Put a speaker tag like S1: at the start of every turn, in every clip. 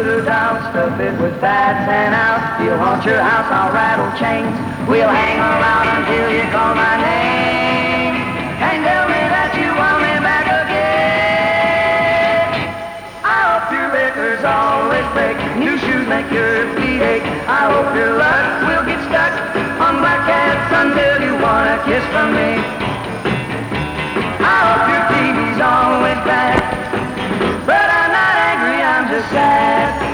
S1: put a doll, stuff it with bats and owls. You want your house, I'll rattle chains. We'll hang around until you call my name and tell me that you want me back again. I hope your liquor's always fake, new shoes make your feet ache. I hope your luck will get stuck on black cats until you want a kiss from me. I hope your TV's always bad, but I'm not angry, I'm just sad.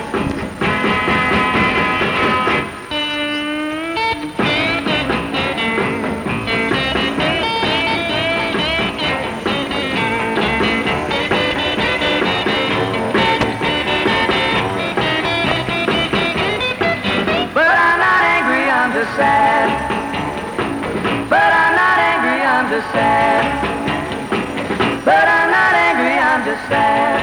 S1: But I'm not angry, I'm just sad. But I'm not angry, I'm just sad. But I'm not angry, I'm just sad.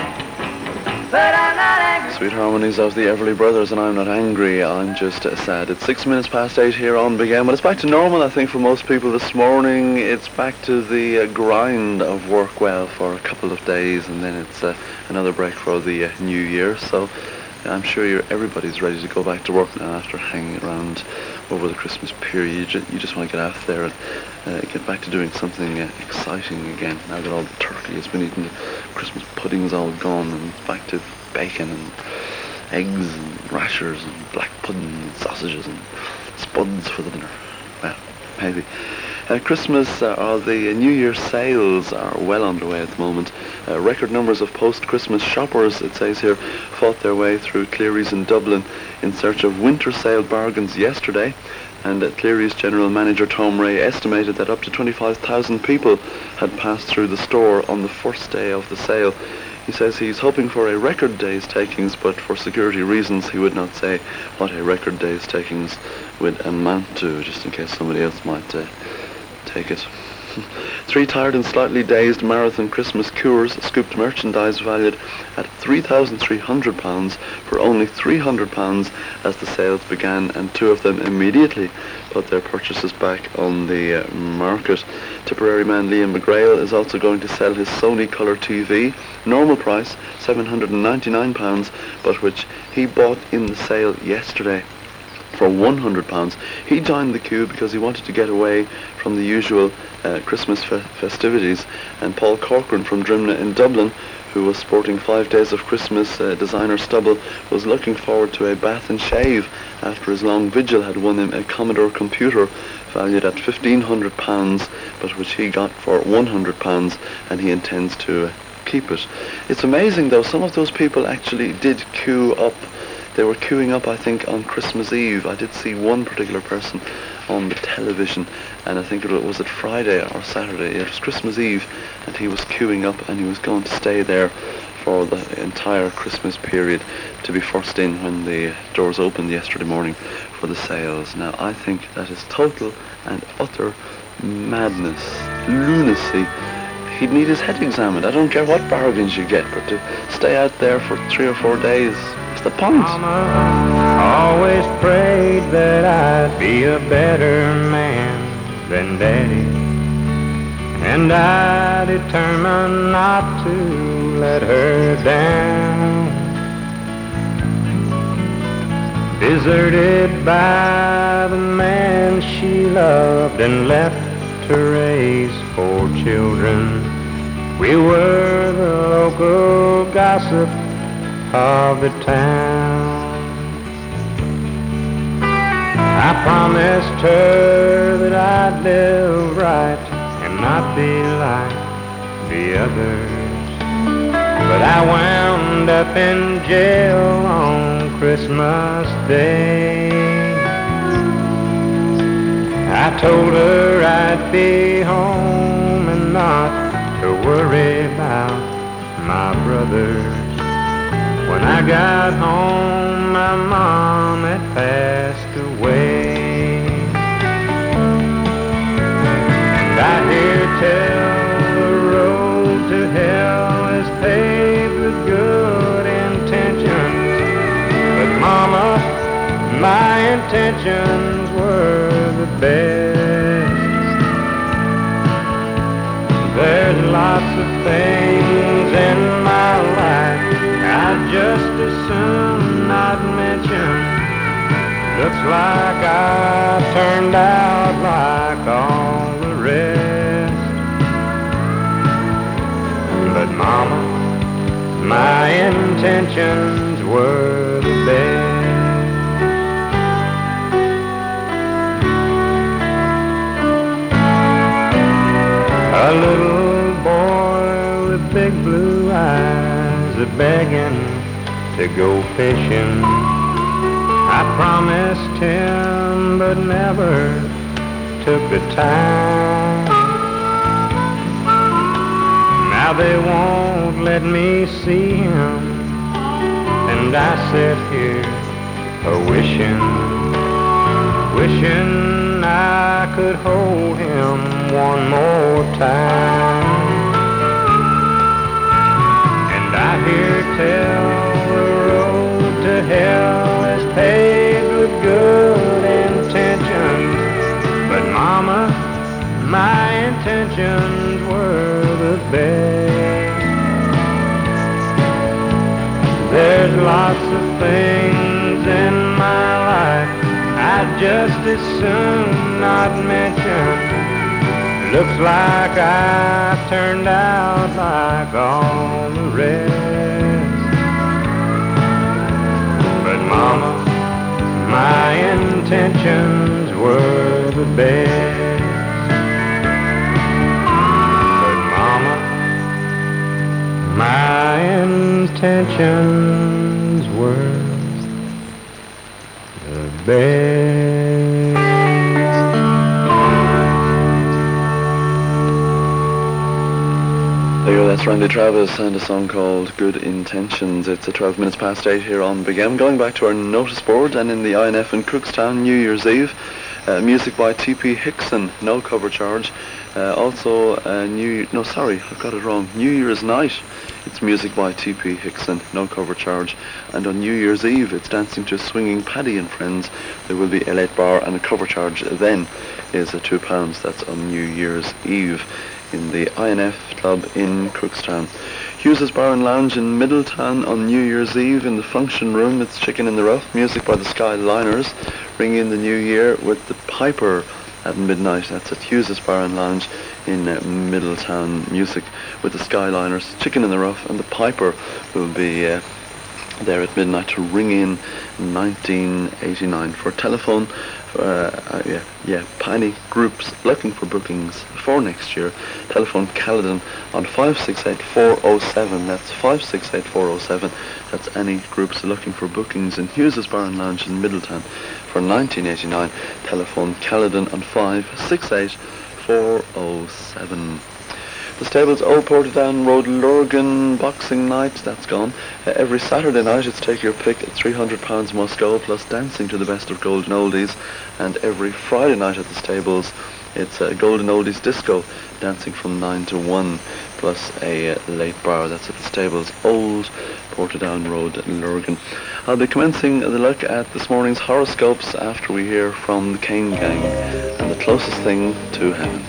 S1: But I'm not angry.
S2: Sweet harmonies of the Everly Brothers, and I'm not angry, I'm just sad. It's 6 minutes past 8 here on Big M. Well, it's back to normal, I think, for most people this morning. It's back to the grind of work well for a couple of days, and then it's another break for the new year. So I'm sure everybody's ready to go back to work now after hanging around over the Christmas period. You just want to get out there and get back to doing something exciting again. Now that all the turkey has been eaten, the Christmas pudding's all gone, and back to bacon and eggs and rashers and black pudding and sausages and spuds for the dinner. Well, maybe. Christmas or the New Year sales are well underway at the moment. Record numbers of post-Christmas shoppers, it says here, fought their way through Cleary's in Dublin in search of winter sale bargains yesterday. And Cleary's general manager Tom Ray estimated that up to 25,000 people had passed through the store on the first day of the sale. He says he's hoping for a record day's takings, but for security reasons he would not say what a record day's takings would amount to, just in case somebody else might take it. 3 tired and slightly dazed marathon Christmas cures scooped merchandise valued at £3,300 for only £300 as the sales began, and 2 of them immediately put their purchases back on the market. Tipperary man Liam McGrail is also going to sell his Sony Colour TV, normal price £799, but which he bought in the sale yesterday for £100. He joined the queue because he wanted to get away from the usual Christmas festivities, and Paul Corcoran from Drimna in Dublin, who was sporting 5 days of Christmas designer stubble, was looking forward to a bath and shave after his long vigil had won him a Commodore computer valued at £1,500, but which he got for £100, and he intends to keep it. It's amazing though, some of those people actually did queue up. They were queuing up, I think, on Christmas Eve. I did see one particular person on the television, and I think it was Friday or Saturday. It was Christmas Eve, and he was queuing up, and he was going to stay there for the entire Christmas period to be first in when the doors opened yesterday morning for the sales. Now, I think that is total and utter madness, lunacy. He'd need his head examined. I don't care what bargains you get, but to stay out there for 3 or 4 days, the point.
S3: Mama always prayed that I'd be a better man than Daddy, and I determined not to let her down. Deserted by the man she loved and left to raise 4 children, we were the local gossip of the town. I promised her that I'd live right and not be like the others, but I wound up in jail on Christmas Day. I told her I'd be home and not to worry about my brothers. When I got home, my mom had passed away. And I hear tell the road to hell is paved with good intentions. But Mama, my intentions were the best. There's lots of things in my life I just just as soon not mention. Looks like I turned out like all the rest. But mama, my intentions were the best. A little boy with big blue eyes a-begging to go fishing. I promised him but never took the time. Now they won't let me see him, and I sit here a-wishing, wishing I could hold him one more time. And I hear tell the road to hell is paved with good intentions. But mama, my intentions were the best. There's lots of things in my life I'd just as soon not mention. Looks like I turned out like all the rest. But mama, my intentions were the best. But mama, my intentions were the best.
S2: There you go, that's Randy Travis and a song called Good Intentions. It's 12 minutes past 8 here on Big M. Going back to our notice board, and in the INF in Cookstown, New Year's Eve, music by T.P. Hickson, no cover charge. Also, New Year's Night, it's music by T.P. Hickson, no cover charge. And on New Year's Eve, it's Dancing to Swinging Paddy and Friends. There will be a late bar, and a cover charge then is £2. That's on New Year's Eve in the INF Club in Cookstown. Hughes's Bar and Lounge in Middletown on New Year's Eve in the function room. It's Chicken in the Rough, music by the Skyliners. Ring in the new year with the Piper at midnight. That's at Hughes's Bar and Lounge in Middletown. Music with the Skyliners, Chicken in the Rough, and the Piper will be there at midnight to ring in 1989 for telephone. Any groups looking for bookings for next year, telephone Caledon on 568-407. That's 568-407. That's any groups looking for bookings in Hughes's Bar and Lounge in Middletown for 1989. Telephone Caledon on 568-407. The Stables, Old Portadown Road, Lurgan, Boxing Night, that's gone. Every Saturday night it's take your pick at £300 must go, plus dancing to the best of Golden Oldies. And every Friday night at the Stables it's Golden Oldies Disco, dancing from 9 to 1, plus a late bar. That's at the Stables, Old Portadown Road, Lurgan. I'll be commencing the look at this morning's horoscopes after we hear from the Kane Gang and The Closest Thing to Heaven.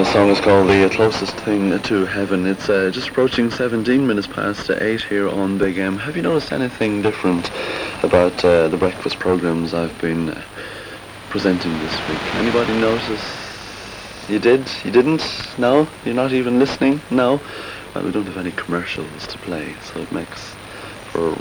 S2: song is called The Closest Thing to Heaven. It's just approaching 17 minutes past 8 here on Big M. Have you noticed anything different about the breakfast programs I've been presenting this week? Anybody notice? You did? You didn't? No? You're not even listening? No? Well, we don't have any commercials to play, so it makes for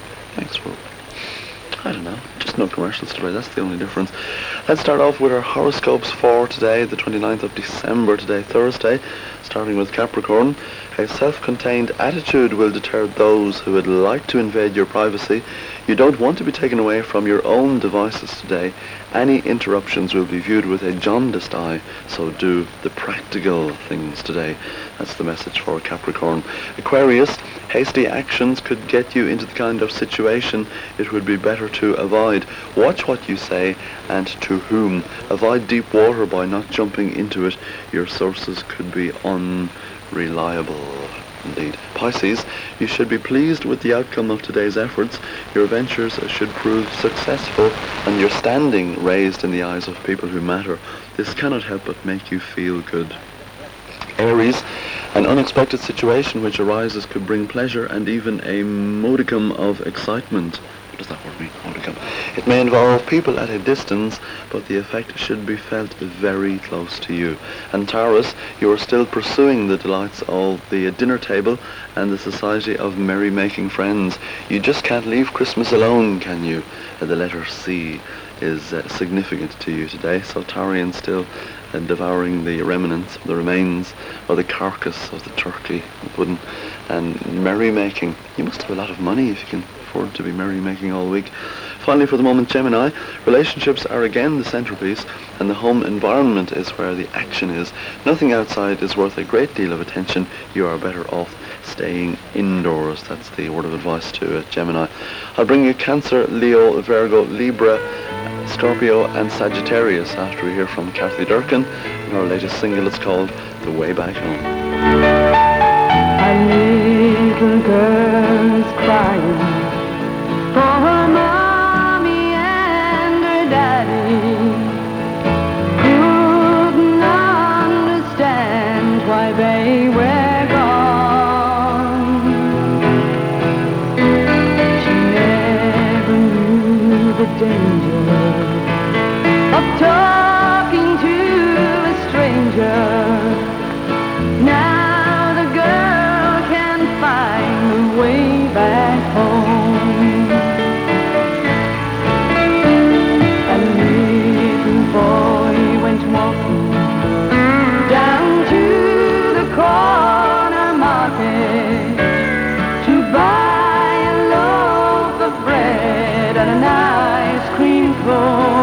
S2: I don't know, just no commercials today, that's the only difference. Let's start off with our horoscopes for today, the 29th of December, today Thursday, starting with Capricorn. A self-contained attitude will deter those who would like to invade your privacy. You don't want to be taken away from your own devices today. Any interruptions will be viewed with a jaundiced eye, so do the practical things today. That's the message for Capricorn. Aquarius, hasty actions could get you into the kind of situation it would be better to avoid. Watch what you say and to whom. Avoid deep water by not jumping into it. Your sources could be unreliable. Indeed. Pisces, you should be pleased with the outcome of today's efforts. Your ventures should prove successful and your standing raised in the eyes of people who matter. This cannot help but make you feel good. Aries, an unexpected situation which arises could bring pleasure and even a modicum of excitement. What does that word mean, modicum? It may involve people at a distance, but the effect should be felt very close to you. And Taurus, you are still pursuing the delights of the dinner table and the society of merry-making friends. You just can't leave Christmas alone, can you? The letter C is significant to you today, so Taurian still devouring the remnants, the remains, or the carcass of the turkey, the pudding, and merry-making. You must have a lot of money if you can afford to be merry-making all week. Finally, for the moment, Gemini, relationships are again the centerpiece, and the home environment is where the action is. Nothing outside is worth a great deal of attention. You are better off staying indoors. That's the word of advice to Gemini. I'll bring you Cancer, Leo, Virgo, Libra, Scorpio and Sagittarius after we hear from Kathy Durkin in her latest single. It's called The Way Back Home.
S4: A little girl is crying for her mommy and her daddy. Couldn't understand why they were gone. She never knew the danger of talking to a stranger. Now the girl can find the way back home. A little boy went walking down to the corner market to buy a loaf of bread and an ice cream cone.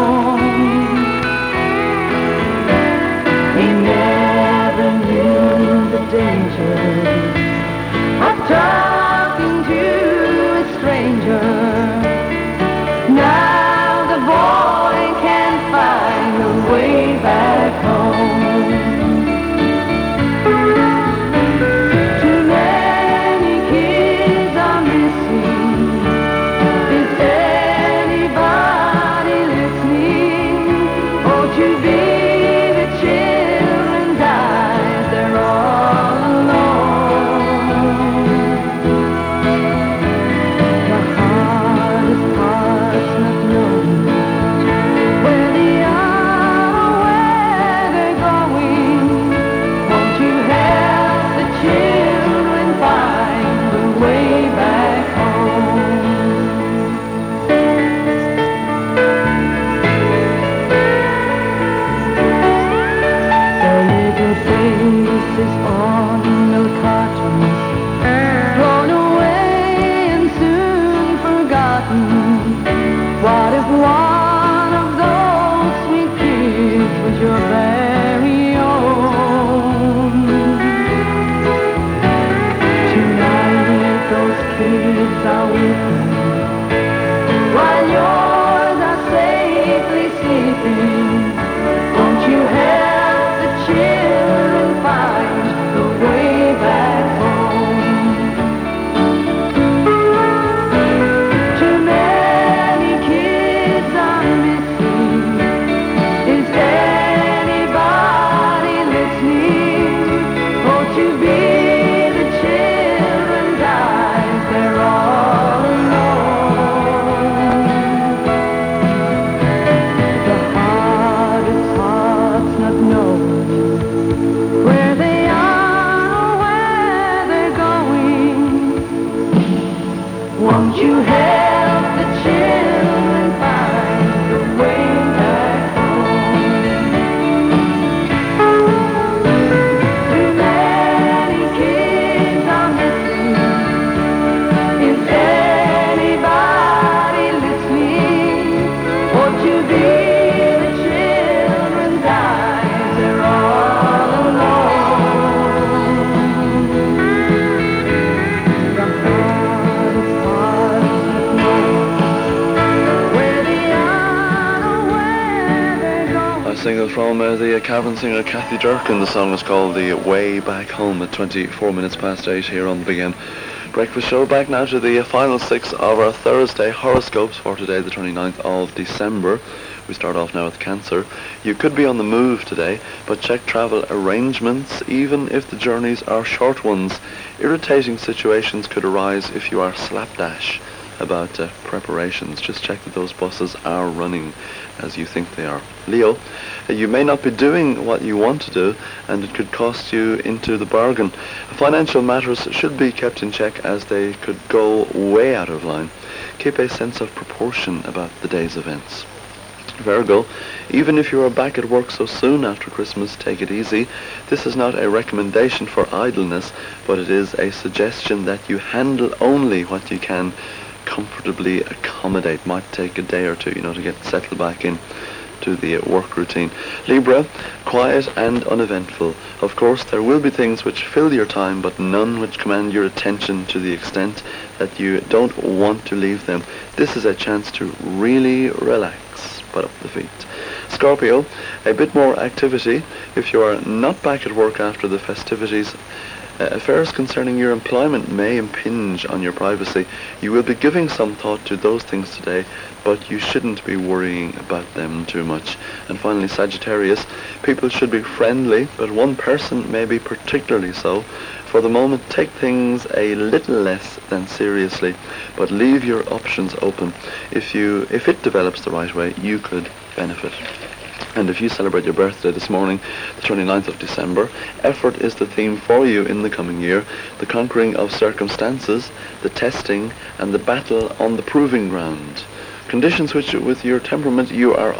S2: single from the cavern singer Kathy Durkin. The song is called The Way Back Home at 24 minutes past 8 here on the Big M Breakfast Show. Back now to the final 6 of our Thursday horoscopes for today, the 29th of December. We start off now with Cancer. You could be on the move today, but check travel arrangements, even if the journeys are short ones. Irritating situations could arise if you are slapdash about preparations. Just check that those buses are running as you think they are. Leo, you may not be doing what you want to do, and it could cost you into the bargain. Financial matters should be kept in check as they could go way out of line. Keep a sense of proportion about the day's events. Virgo, even if you are back at work so soon after Christmas, take it easy. This is not a recommendation for idleness, but it is a suggestion that you handle only what you can comfortably accommodate. Might take a day or two, to get settled back in to the work routine. Libra, quiet and uneventful. Of course, there will be things which fill your time, but none which command your attention to the extent that you don't want to leave them. This is a chance to really relax. Put up the feet. Scorpio, a bit more activity if you are not back at work after the festivities. Affairs concerning your employment may impinge on your privacy. You will be giving some thought to those things today, but you shouldn't be worrying about them too much. And finally, Sagittarius, people should be friendly, but one person may be particularly so. For the moment, take things a little less than seriously, but leave your options open. If it develops the right way, you could benefit. And if you celebrate your birthday this morning, the 29th of December, effort is the theme for you in the coming year. The conquering of circumstances, the testing, and the battle on the proving ground. Conditions which with your temperament you are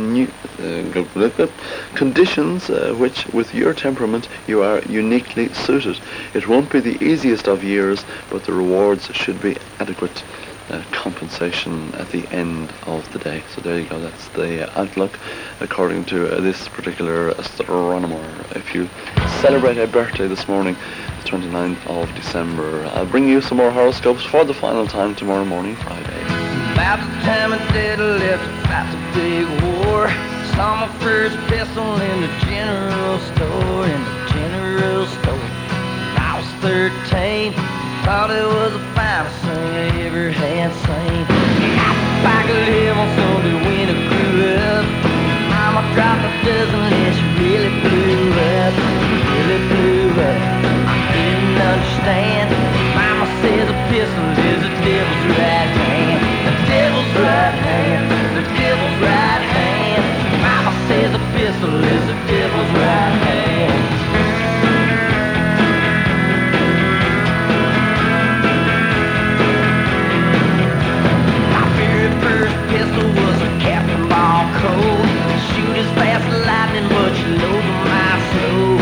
S2: uniquely suited. It won't be the easiest of years, but the rewards should be adequate compensation at the end of the day. So there you go, that's the outlook according to this particular astronomer. If you celebrate a birthday this morning, the 29th of December, I'll bring you some more horoscopes for the final time tomorrow morning, Friday.
S1: About the time I did left, about the big war. Saw my first pistol in the general store, I was 13, thought it was the finest thing I ever had seen. Back of heaven someday when I grew up, Mama dropped a dozen and she really blew up. I didn't understand. Mama says a pistol is the devil's right hand. The devil's right hand. The devil's right hand. Mama says a pistol is the devil's right hand. First pistol was a Captain Ball Cold. Shoot as fast as lightning, but you load my slow.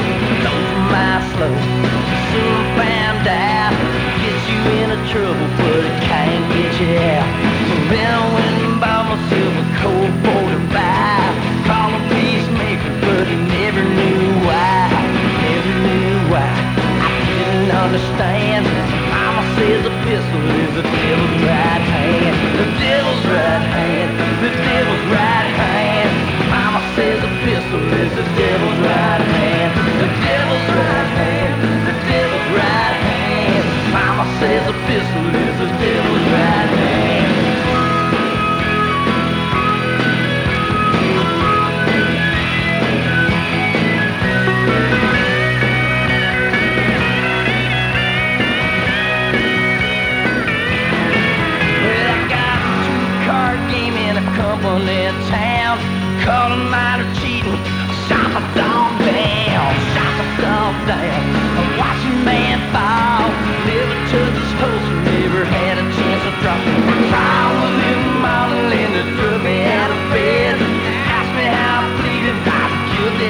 S1: Soon found out, gets you into trouble, but it can't get you out. So then I went and bought myself a Colt 45. Called a peacemaker, but he never knew why. I didn't understand. Mama says a pistol is the devil's right hand. The devil's right hand. The devil's right hand. Mama says a pistol is the devil's right hand. The devil's right hand. The devil's right hand. Mama says a pistol is the devil's right hand. Company town, caught a minor cheating, shot the dog down. I watched a man fall, never touched his holster, never had a chance to drop him. I was in the morning, Linda threw me out of bed, asked me how I pleaded, I'm guilty,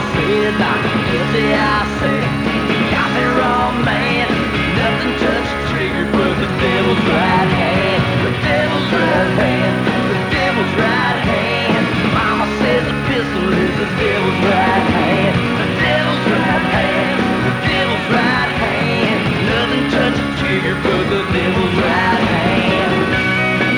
S1: I said, got me wrong, man, nothing touched the trigger but the devil's right hand, the devil's right hand. Devil's right hand. Mama says a pistol is the devil's right hand. The devil's right hand. The devil's right hand. Nothing touches the trigger but the devil's right hand.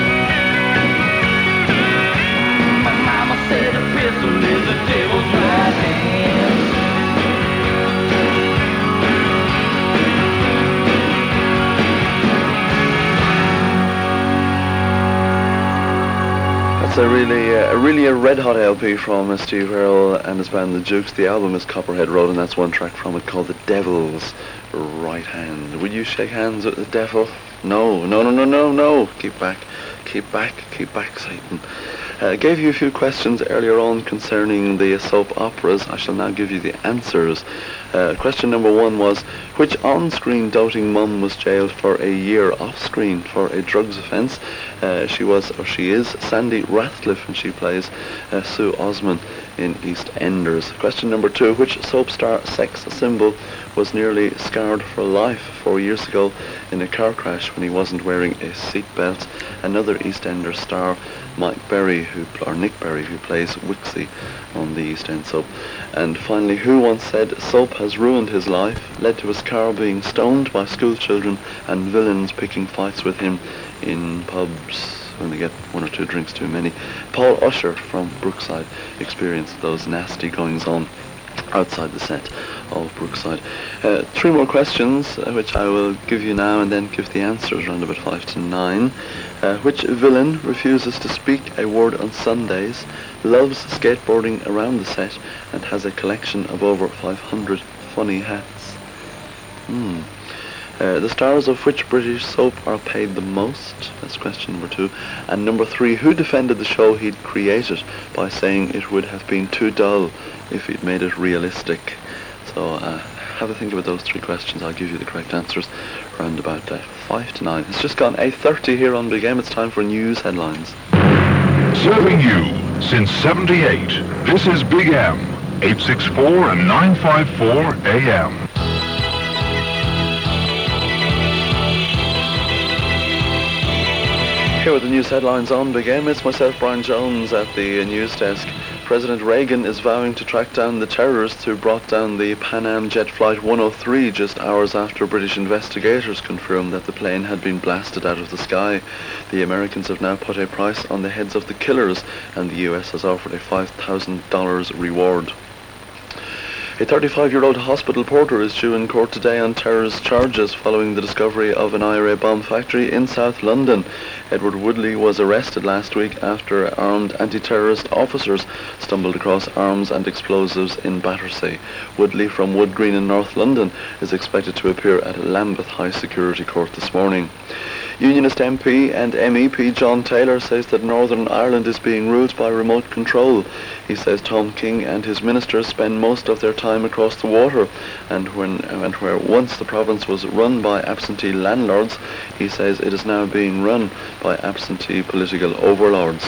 S2: That's a red hot LP from Steve Earle and his band The Jukes. The album is Copperhead Road, and that's one track from it called The Devil's Right Hand. Would you shake hands with the devil? No. Keep back, Satan. Gave you a few questions earlier on concerning the soap operas. I shall now give you the answers. Question number 1 was, which on-screen doting mum was jailed for a year off-screen for a drugs offence? She is Sandy Ratcliffe, and she plays Sue Osman in EastEnders. Question number 2, which soap star sex symbol was nearly scarred for life 4 years ago in a car crash when he wasn't wearing a seatbelt? Another EastEnders star, Nick Berry, who plays Wixie on the East End soap. And finally, who once said soap has ruined his life, led to his car being stoned by school children and villains picking fights with him in pubs when they get 1 or 2 drinks too many? Paul Usher from Brookside experienced those nasty goings on outside the set of Brookside. 3 more questions, which I will give you now and then give the answers around about 5 to 9. Which villain refuses to speak a word on Sundays, loves skateboarding around the set, and has a collection of over 500 funny hats? The stars of which British soap are paid the most? That's question number 2. And number 3, who defended the show he'd created by saying it would have been too dull if he'd made it realistic? So have a think about those 3 questions. I'll give you the correct answers around about 5 to 9. It's just gone 8:30 here on Big M. It's time for news headlines.
S5: Serving you since 78. This is Big M, 864 and 954 AM.
S2: Here with the news headlines on Big M, it's myself, Brian Jones, at the news desk. President Reagan is vowing to track down the terrorists who brought down the Pan Am jet flight 103 just hours after British investigators confirmed that the plane had been blasted out of the sky. The Americans have now put a price on the heads of the killers, and the US has offered a $5,000 reward. A 35-year-old hospital porter is due in court today on terrorist charges following the discovery of an IRA bomb factory in South London. Edward Woodley was arrested last week after armed anti-terrorist officers stumbled across arms and explosives in Battersea. Woodley, from Wood Green in North London, is expected to appear at Lambeth High Security Court this morning. Unionist MP and MEP John Taylor says that Northern Ireland is being ruled by remote control. He says Tom King and his ministers spend most of their time across the water, and where once the province was run by absentee landlords, he says it is now being run by absentee political overlords.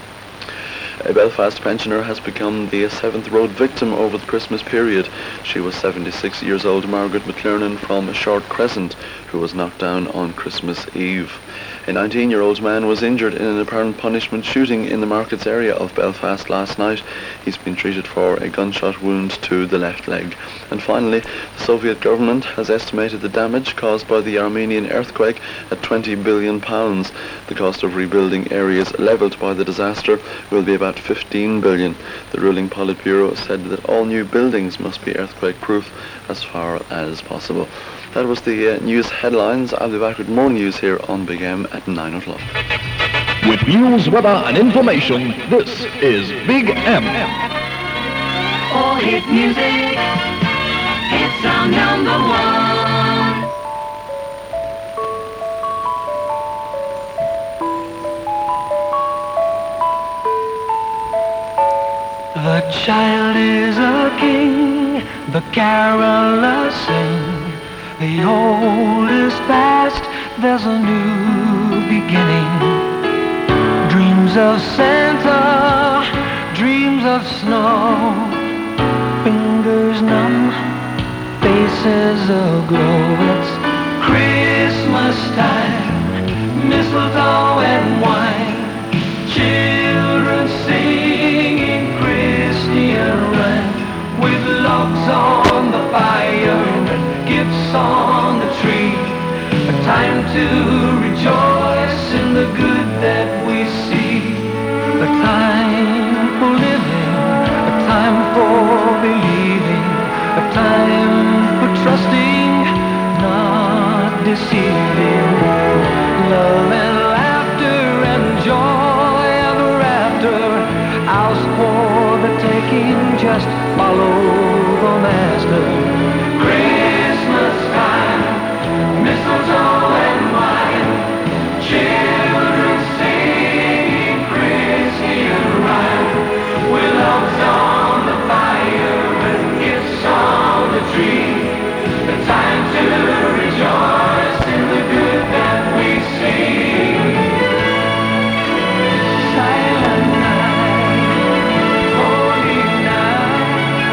S2: A Belfast pensioner has become the 7th road victim over the Christmas period. She was 76 years old Margaret McLernan from Short Crescent, who was knocked down on Christmas Eve. A 19-year-old man was injured in an apparent punishment shooting in the markets area of Belfast last night. He's been treated for a gunshot wound to the left leg. And finally, the Soviet government has estimated the damage caused by the Armenian earthquake at £20 billion. The cost of rebuilding areas levelled by the disaster will be about £15 billion. The ruling Politburo said that all new buildings must be earthquake-proof as far as possible. That was the news headlines. I'll be back with more news here on Big M at 9 o'clock.
S5: With news, weather, and information, this is Big M.
S1: All hit music, it's our number 1.
S4: The child is a king, the carolers sing. The old is past, there's a new beginning. Dreams of Santa, dreams of snow. Fingers numb, faces aglow. It's Christmas time, mistletoe and wine. Children singing Christian rhyme, with logs on the fire and gifts on the tree. A time to rejoice in the good that we see. A time for living, a time for believing, a time for trusting, not deceiving. Love and laughter and joy ever after. just follow the master. Christmas time, mistletoe and wine, children singing Christian rhyme, with logs on the fire and gifts on the tree. The time to rejoice in the good that we see. Silent night, holy night.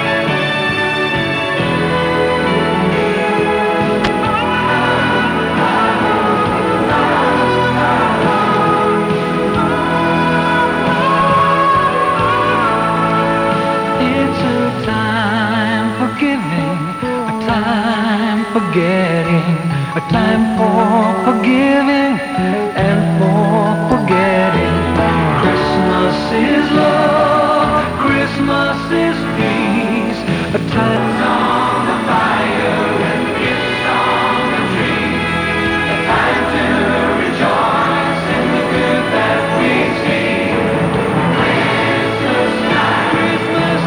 S4: It's a time for giving, a time for getting, a time for forgiving and for forgetting. Christmas is love, Christmas is peace, a time on the fire and gifts on the tree, a time to rejoice in the good that we see. Christmas time, Christmas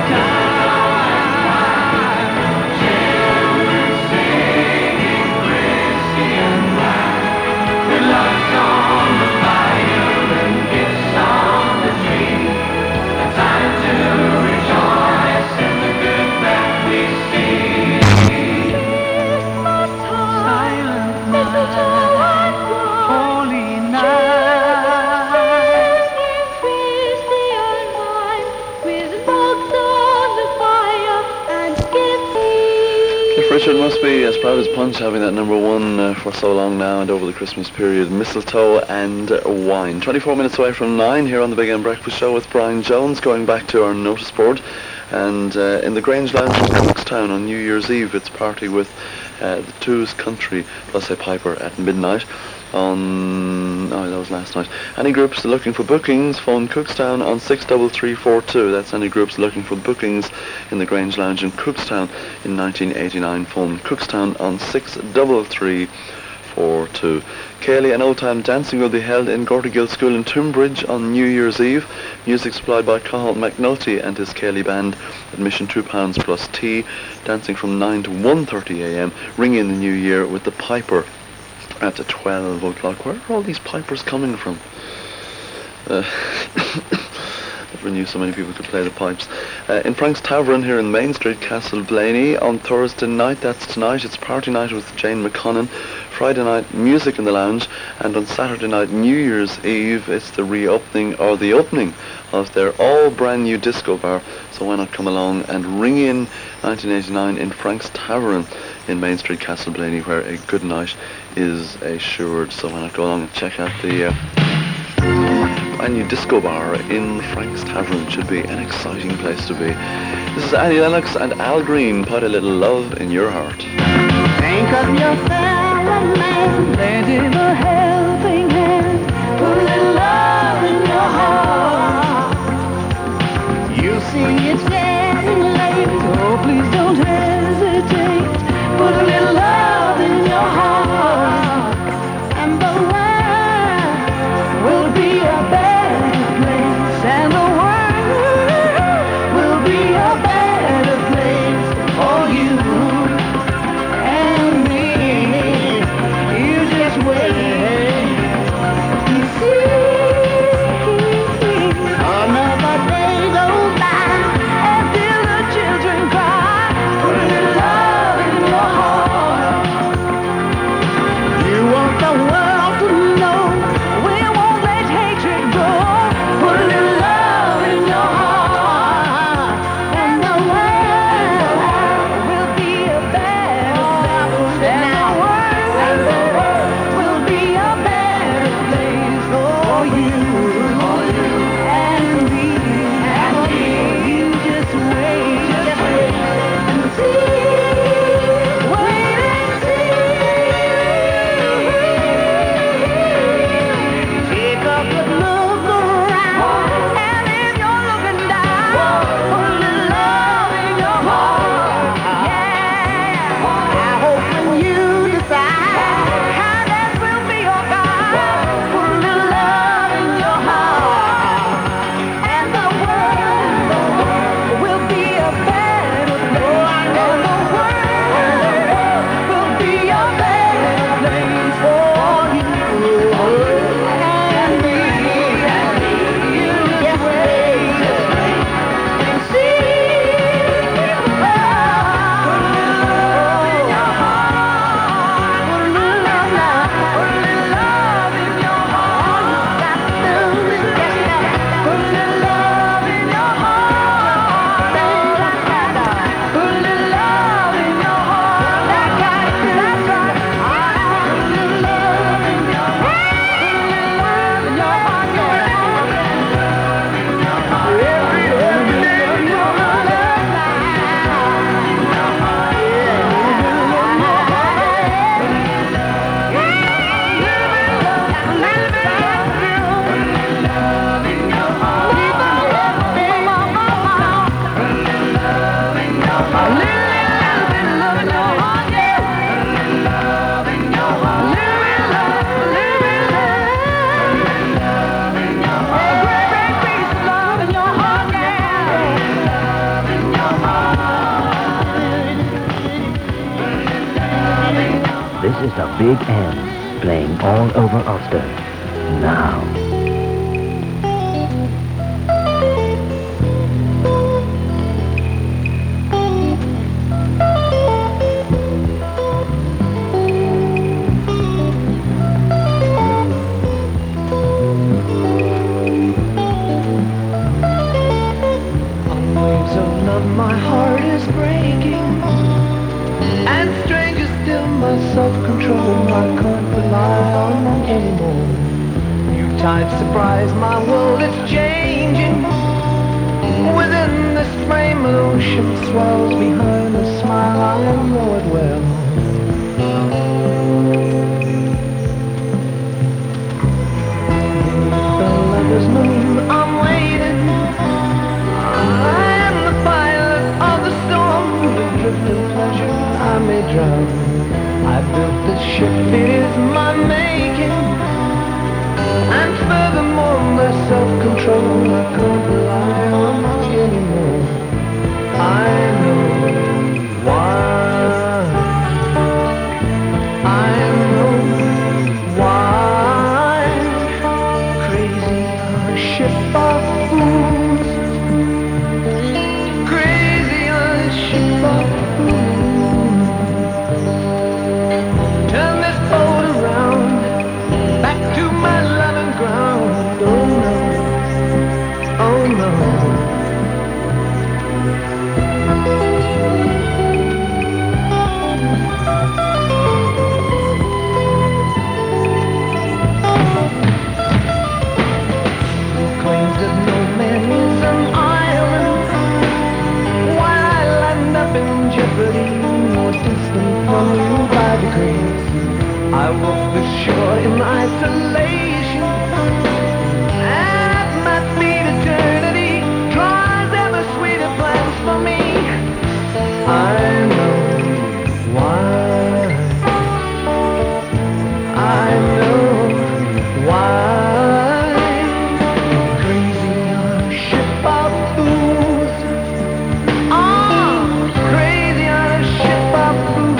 S4: time, children singing Christian rhyme, with logs on the fire and gifts on the tree, a time to rejoice in the good that we see. Silent night, holy night.
S2: Cliff Richard must be as proud as Punch having that number one for so long now and over the Christmas period. Mistletoe and wine. 24 minutes away from 9 here on the Big M Breakfast Show with Brian Jones. Going back to our notice board. And in the Grange Lounge in Cookstown on New Year's Eve, it's party with the Two's Country plus a piper at midnight on... Oh, that was last night. Any groups looking for bookings, phone Cookstown on 63342. That's any groups looking for bookings in the Grange Lounge in Cookstown in 1989. Phone Cookstown on 63342. Cayley and Old Time Dancing will be held in Gortygill School in Tunbridge on New Year's Eve. Music supplied by Cathal McNulty and his Cayley Band. Admission £2 plus tea. Dancing from 9 to 1:30 a.m. Ring in the new year with the piper at 12 o'clock. Where are all these pipers coming from? Never knew so many people could play the pipes. In Frank's Tavern here in Main Street, Castleblaney, on Thursday night, that's tonight, it's party night with Jane McConnon. Friday night, music in the lounge, and on Saturday night, New Year's Eve, it's the reopening or the opening of their all brand new disco bar. So why not come along and ring in 1989 in Frank's Tavern in Main Street, Castleblaney, where a good night is assured. So why not go along and check out the brand new disco bar in Frank's Tavern. Should be an exciting place to be. This is Annie Lennox and Al Green. Put a little love in your heart.
S1: Think of your fellow man, lend him a helping hand, put a little love in your heart. You see it's getting late, oh please don't hesitate, put a little love in your heart, and the world will be a better place, and the world will be a better place for you. Another day goes by
S6: Here's the Big M playing all over Ulster. Now.
S4: My heart is breaking, and stranger still, my self-control I can't rely on anymore. New tides surprise my world, it's changing. Within this frame, an ocean swells behind a smile, I know it well. The lover's moon, I'm waiting. I may drown. I built this ship, it is my making. And furthermore, my self-control I can't rely on anymore. I know why. I know why. Crazy on a ship of fools. Crazy on a ship of fools. I walk the shore in isolation. At my feet eternity draws ever sweeter plans for me. I know why. I know why. Crazy on a ship of fools. Oh, crazy on a ship of fools.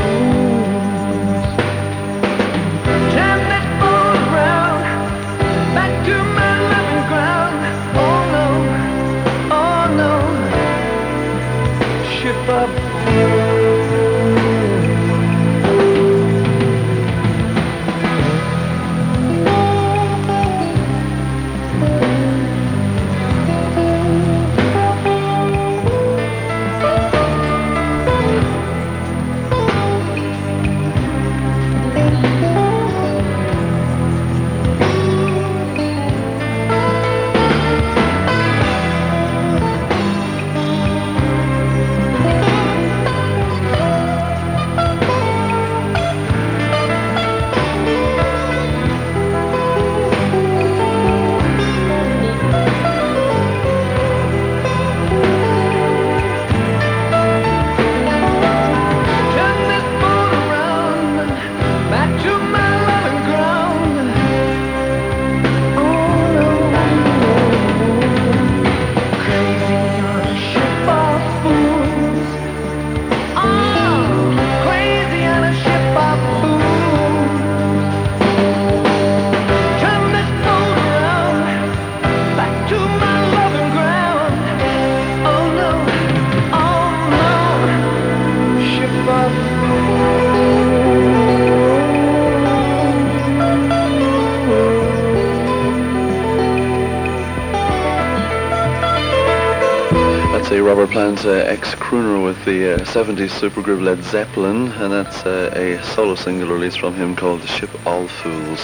S2: Robert Plant's ex-crooner with the 70s supergroup Led Zeppelin, and that's a solo single released from him called The Ship All Fools.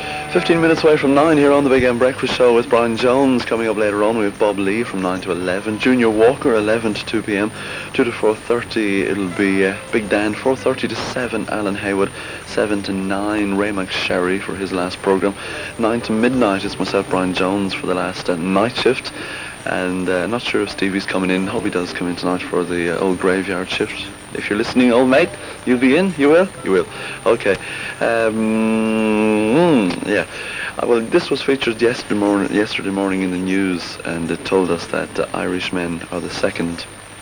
S2: 15 minutes away from 9 here on the Big M Breakfast Show with Brian Jones. Coming up later on we have Bob Lee from 9 to 11, Junior Walker 11 to 2 p.m, 2 to 4:30 it'll be Big Dan, 4:30 to 7 Alan Haywood, 7 to 9 Ray McSherry for his last programme, 9 to midnight it's myself, Brian Jones, for the last night shift. And not sure if Stevie's coming in. Hope he does come in tonight for the old graveyard shift. If you're listening, old mate, you'll be in? You will? You will. Okay. Yeah. Well, this was featured yesterday morning in the news, and it told us that Irish men are the second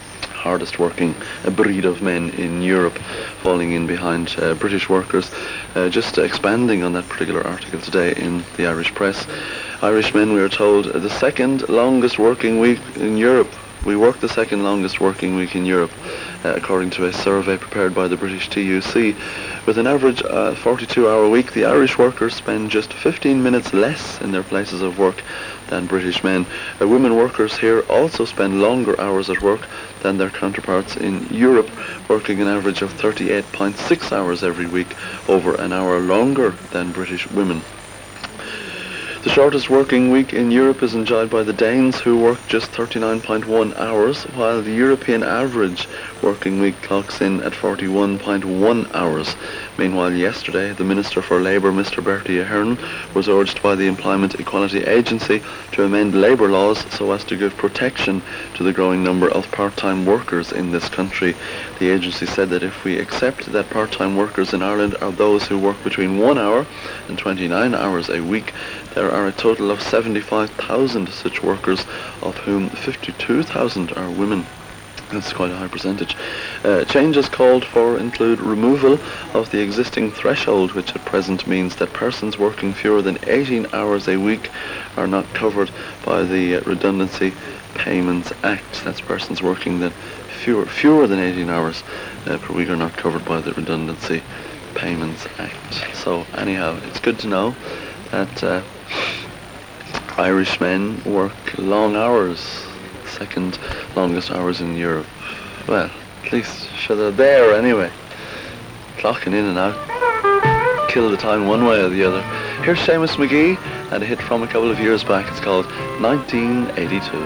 S2: hardest working breed of men in Europe, falling in behind British workers. Just expanding on that particular article today in the Irish press. Irish men, we are told, the second longest working week in Europe. We work the second longest working week in Europe, according to a survey prepared by the British TUC. With an average 42-hour week, the Irish workers spend just 15 minutes less in their places of work than British men. Women workers here also spend longer hours at work than their counterparts in Europe, working an average of 38.6 hours every week, over an hour longer than British women. The shortest working week in Europe is enjoyed by the Danes, who work just 39.1 hours, while the European average working week clocks in at 41.1 hours. Meanwhile, yesterday, the Minister for Labour, Mr. Bertie Ahern, was urged by the Employment Equality Agency to amend labour laws so as to give protection to the growing number of part-time workers in this country. The agency said that if we accept that part-time workers in Ireland are those who work between 1 hour and 29 hours a week, there are a total of 75,000 such workers, of whom 52,000 are women. That's quite a high percentage. Changes called for include removal of the existing threshold, which at present means that persons working fewer than 18 hours a week are not covered by the Redundancy Payments Act. That's persons working that fewer than 18 hours per week are not covered by the Redundancy Payments Act. So anyhow, it's good to know that Irish men work long hours, second longest hours in Europe. Well, at least sure they're there anyway, clocking in and out, kill the time one way or the other. Here's Seamus McGee and a hit from a couple of years back. It's called 1982.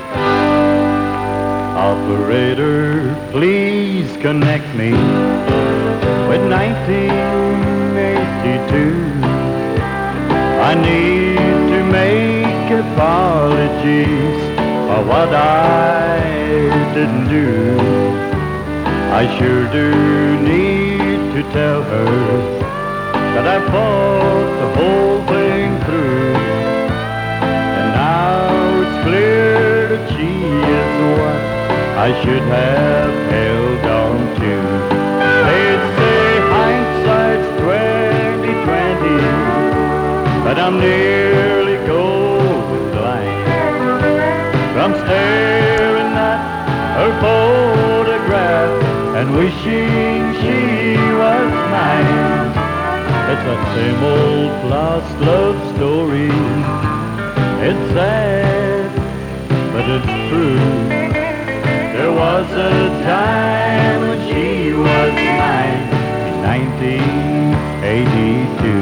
S3: Operator, please connect me with 1982. I need to make apologies for what I didn't do. I sure do need to tell her that I fought the whole thing through. And now it's clear that she is what I should have held on to. They'd say hindsight's 20/20, but I'm nearly going blind from staring at her photograph and wishing she was mine. It's that same old lost love story. It's sad, but it's true. There was a time when she was mine in 1982.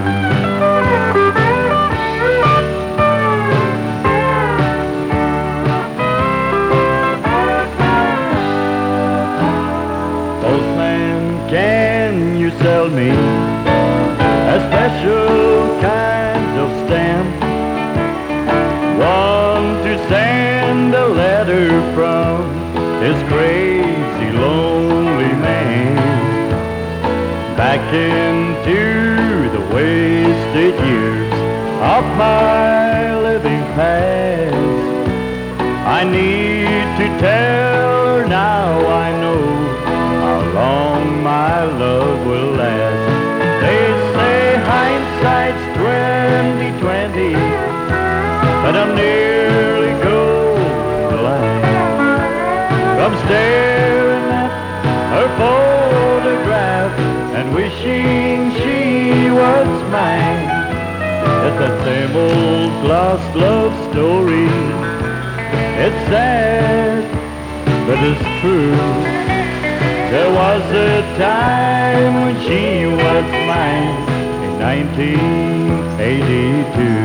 S3: Can you sell me a special kind of stamp? One to send a letter from this crazy lonely man back into the wasted years of my living past. I need to tell her now I know how long my love will last. They say hindsight's 20/20, but I'm nearly going blind from staring at her photograph and wishing she was mine. It's that same old lost love story. It's sad, but it's true. There was a time when she was mine in 1982.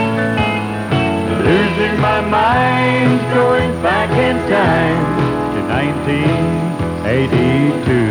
S3: Losing my mind, going back in time to 1982.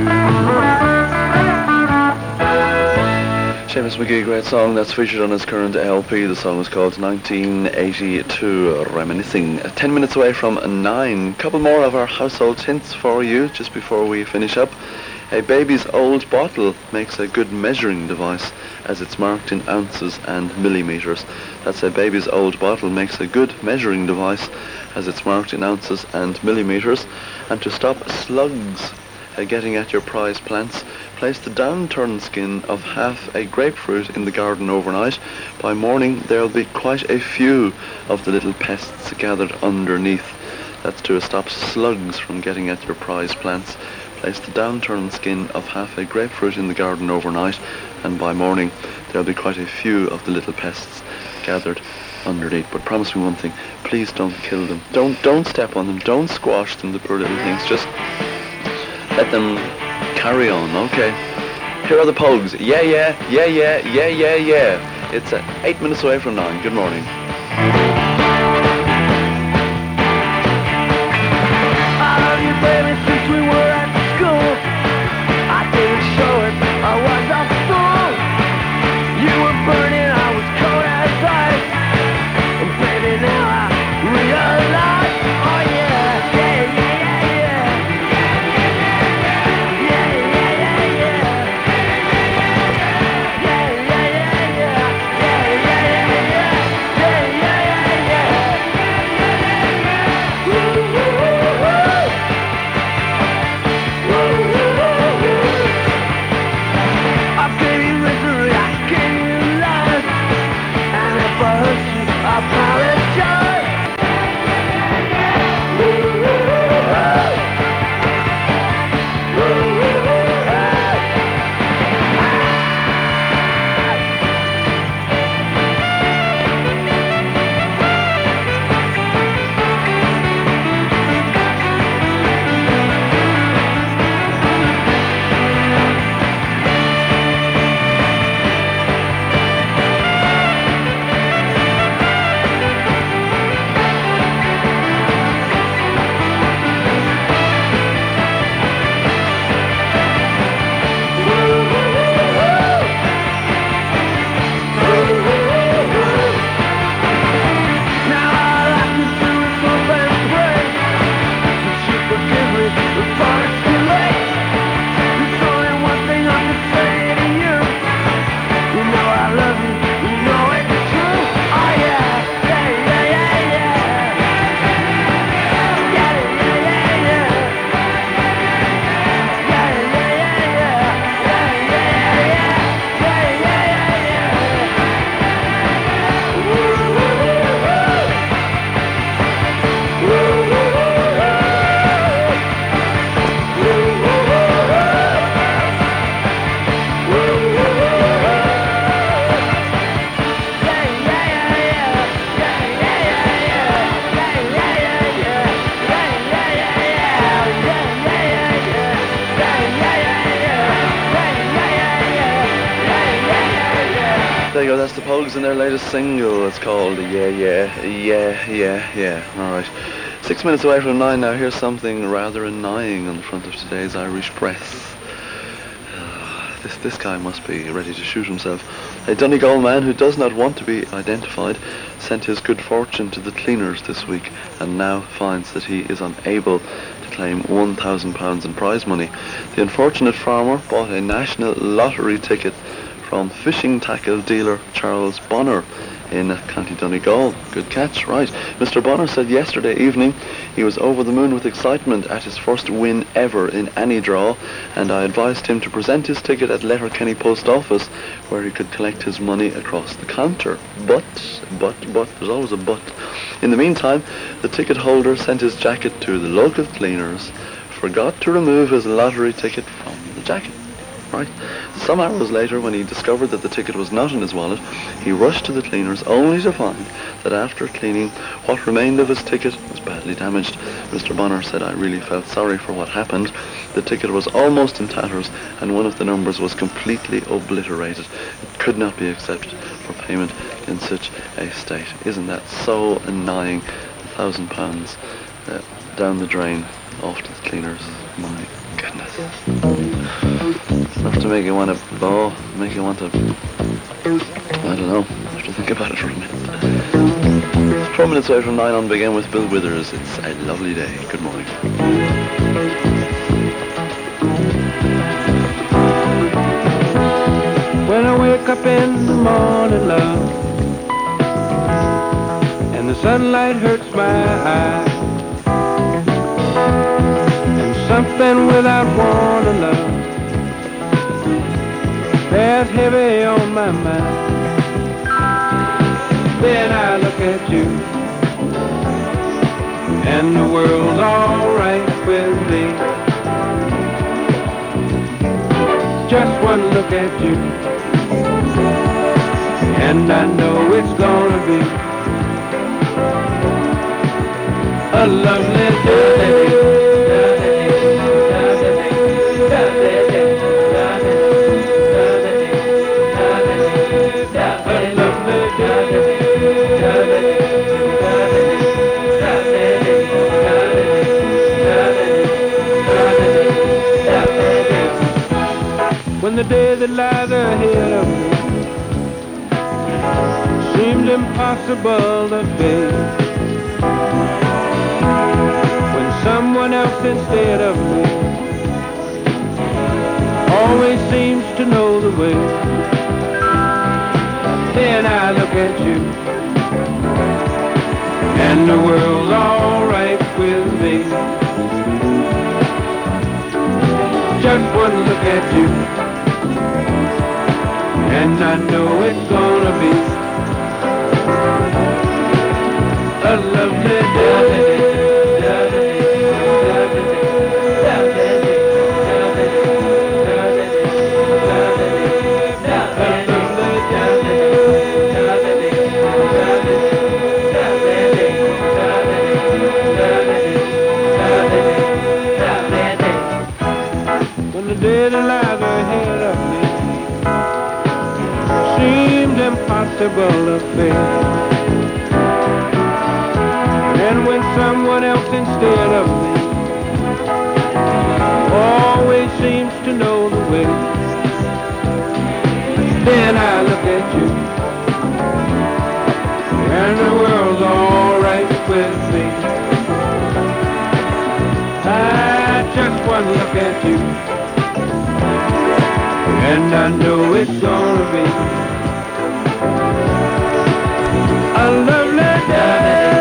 S2: Seamus McGee, great song that's featured on his current LP. The song is called 1982, Reminiscing. 10 minutes away from 9. Couple more of our household hints for you just before we finish up. A baby's old bottle makes a good measuring device as it's marked in ounces and millimeters. That's a baby's old bottle makes a good measuring device as it's marked in ounces and millimeters. And to stop slugs getting at your prize plants, place the downturned skin of half a grapefruit in the garden overnight. By morning there'll be quite a few of the little pests gathered underneath. That's to stop slugs from getting at your prize plants. Place the downturned skin of half a grapefruit in the garden overnight, and by morning there'll be quite a few of the little pests gathered underneath. But promise me one thing, please don't kill them. Don't step on them, don't squash them, the poor little things. Just let them carry on, okay? Here are the Pogues. Yeah, yeah, yeah, yeah, yeah, yeah, yeah. It's 8 minutes away from 9. Good morning.
S1: I love you, baby, since we were at school. I didn't show it, I was a fool. You were burning, I was cold as ice. And baby, now I realize, oh yeah, yeah, yeah, yeah, yeah, yeah, yeah, yeah, yeah, yeah, yeah, yeah, yeah, yeah, yeah, yeah, yeah. I gave you misery, I gave you life, and if I hurt you, I apologize. Now all I can do is hope and pray that you forgive me before it's too late. There's only one thing I can say to you. You know I love you, you know it's true. Oh yeah, yeah, yeah, yeah, yeah. Yeah, yeah, yeah, yeah. Yeah, yeah, yeah, yeah. Yeah, yeah, yeah, yeah. Yeah, yeah, yeah, yeah.
S2: There you go, that's the Pogues and their latest single. It's called Yeah, Yeah, Yeah, Yeah, Yeah. Alright. 6 minutes away from 9 now. Here's something rather annoying on the front of today's Irish press. This guy must be ready to shoot himself. A Donegal man who does not want to be identified sent his good fortune to the cleaners this week and now finds that he is unable to claim £1,000 in prize money. The unfortunate farmer bought a national lottery ticket from fishing tackle dealer Charles Bonner in County Donegal. Good catch, right. Mr. Bonner said yesterday evening he was over the moon with excitement at his first win ever in any draw, and I advised him to present his ticket at Letterkenny Post Office where he could collect his money across the counter. But, there's always a but. In the meantime, the ticket holder sent his jacket to the local cleaners, forgot to remove his lottery ticket from the jacket. Right. Some hours later, when he discovered that the ticket was not in his wallet, he rushed to the cleaners only to find that after cleaning, what remained of his ticket was badly damaged. Mr. Bonner said, I really felt sorry for what happened. The ticket was almost in tatters and one of the numbers was completely obliterated. It could not be accepted for payment in such a state. Isn't that so annoying? £1,000 down the drain, off to the cleaners. My goodness. Enough to make you want to bawl, make you want to, I don't know, I have to think about it for a minute. 4 minutes away from 9 on Begin with Bill Withers. It's a lovely day. Good morning.
S3: wake up in the morning, love, and the sunlight hurts my eyes, and something without warning, love, bears heavy on my mind. Then I look at you, and the world's alright with me. Just one look at you, and I know it's gonna be a lovely day. When the day that lies ahead of me seems impossible to face, when someone else instead of me always seems to know the way, then I look at you, and the world's alright with me. Just one look at you, and I know it's gonna be a lovely day. When the day that lies ahead of me seems impossible to face, and when someone else instead of me always seems to know the way, then I look at you, and the world's alright with me. Just one look at you, and I know it's gonna be a lovely day.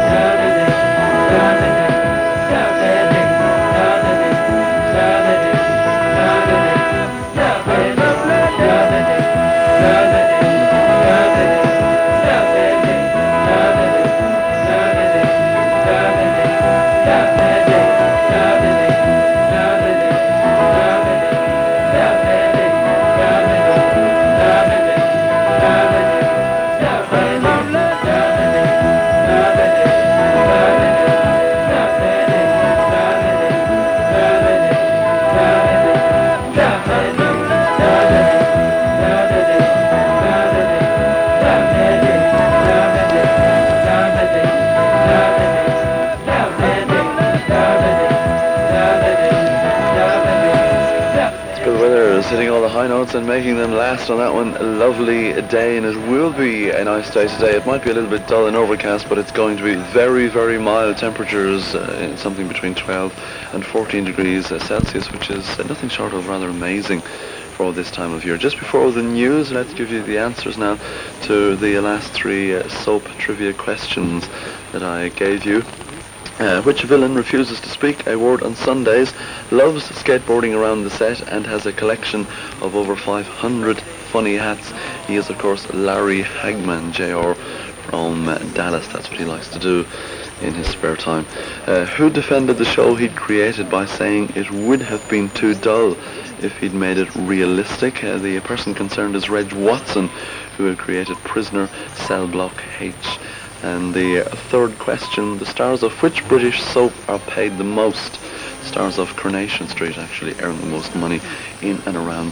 S2: Hitting all the high notes and making them last on that one. A lovely day, and it will be a nice day today. It might be a little bit dull and overcast, but it's going to be very, very mild temperatures, something between 12 and 14 degrees Celsius, which is nothing short of rather amazing for this time of year. Just before the news, let's give you the answers now to the last three soap trivia questions that I gave you. Which villain refuses to speak a word on Sundays, loves skateboarding around the set, and has a collection of over 500 funny hats? He is, of course, Larry Hagman, Jr. from Dallas. That's what he likes to do in his spare time. Who defended the show he'd created by saying it would have been too dull if he'd made it realistic? The person concerned is Reg Watson, who had created Prisoner Cell Block H. And the third question, the stars of which British soap are paid the most? Stars of Coronation Street actually earn the most money, in and around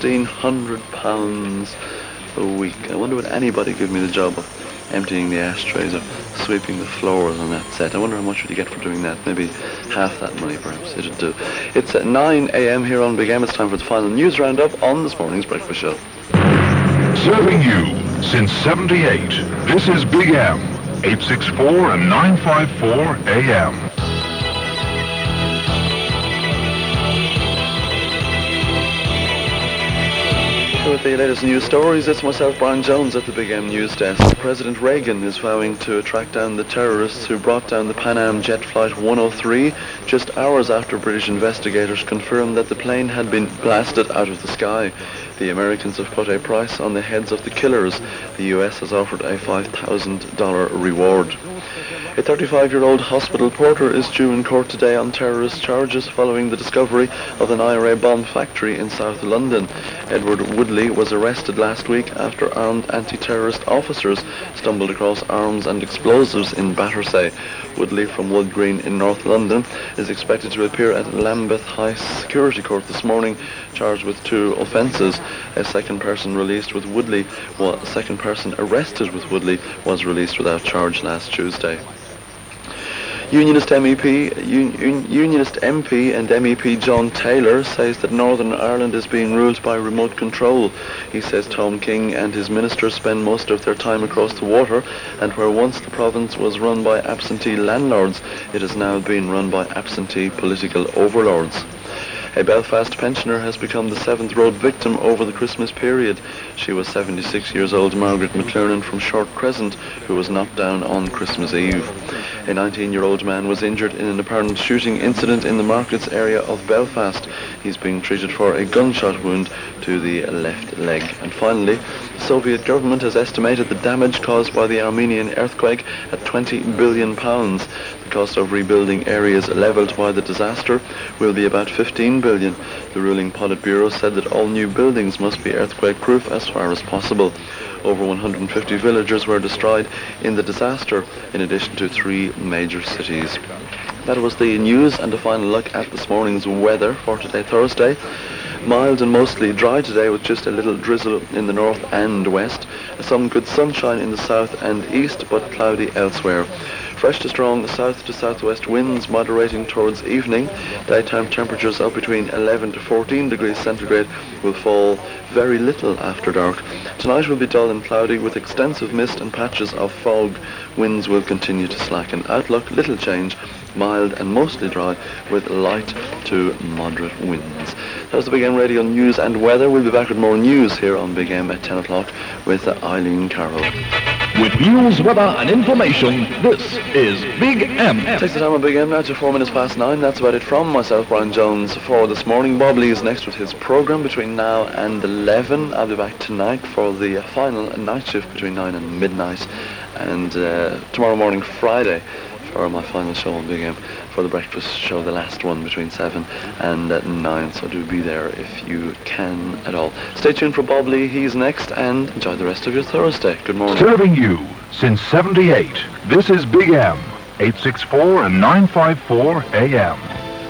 S2: £1,600 a week. I wonder would anybody give me the job of emptying the ashtrays or sweeping the floors on that set? I wonder how much would you get for doing that? Maybe half that money perhaps it'd do. It's at 9 a.m. here on Big M. It's time for the final news roundup on this morning's breakfast show.
S5: Serving you since 78. This is Big M, 864 and 954 AM.
S2: With the latest news stories, it's myself, Brian Jones, at the Big M News Desk. President Reagan is vowing to track down the terrorists who brought down the Pan Am jet flight 103 just hours after British investigators confirmed that the plane had been blasted out of the sky. The Americans have put a price on the heads of the killers. The US has offered a $5,000 reward. A 35-year-old hospital porter is due in court today on terrorist charges following the discovery of an IRA bomb factory in South London. Edward Woodley was arrested last week after armed anti-terrorist officers stumbled across arms and explosives in Battersea. Woodley from Wood Green in North London is expected to appear at Lambeth High Security Court this morning, charged with 2 offences. A second person arrested with Woodley was released without charge last Tuesday. Unionist MP and MEP John Taylor says that Northern Ireland is being ruled by remote control. He says Tom King and his ministers spend most of their time across the water, and where once the province was run by absentee landlords, it is now being run by absentee political overlords. A Belfast pensioner has become the 7th road victim over the Christmas period. She was 76 years old Margaret McLernan from Short Crescent, who was knocked down on Christmas Eve. A 19-year-old man was injured in an apparent shooting incident in the markets area of Belfast. He's being treated for a gunshot wound to the left leg. And finally, the Soviet government has estimated the damage caused by the Armenian earthquake at £20 billion. The cost of rebuilding areas levelled by the disaster will be about £15 billion. The ruling Politburo said that all new buildings must be earthquake-proof as far as possible. Over 150 villages were destroyed in the disaster, in addition to 3 major cities. That was the news, and a final look at this morning's weather for today, Thursday. Mild and mostly dry today, with just a little drizzle in the north and west. Some good sunshine in the south and east, but cloudy elsewhere. Fresh to strong south to southwest winds moderating towards evening. Daytime temperatures up between 11 to 14 degrees centigrade will fall very little after dark. Tonight will be dull and cloudy with extensive mist and patches of fog. Winds will continue to slacken. Outlook, little change. Mild and mostly dry with light to moderate winds. That was the Big M Radio News and Weather. We'll be back with more news here on Big M at 10 o'clock with Eileen Carroll.
S5: With news, weather and information, this is Big M.
S2: Takes the time on Big M now to 4 minutes past 9. That's about it from myself, Brian Jones, for this morning. Bob Lee is next with his programme between now and 11. I'll be back tonight for the final night shift between 9 and midnight. And tomorrow morning, Friday, for my final show on Big M, for the breakfast show, the last one between 7 and 9. So do be there if you can at all. Stay tuned for Bob Lee. He's next, and enjoy the rest of your Thursday. Good morning.
S5: Serving you since 78. This is Big M, 864 and 954 AM.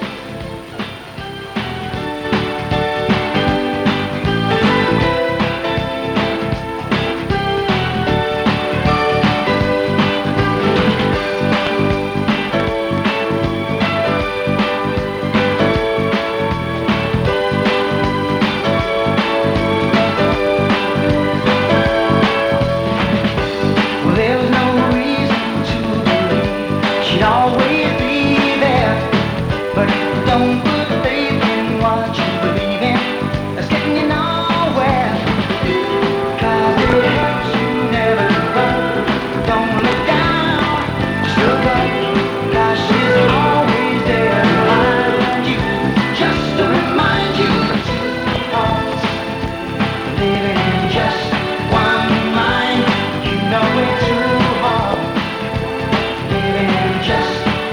S4: There's no reason to believe she'd always be there. But don't put faith in what you believe in. That's getting you nowhere. 'Cause it hurts you never give up. Don't look down, just look up. 'Cause she's always there behind you, just to remind you that two hearts living in just one mind. You know it's too hard living in just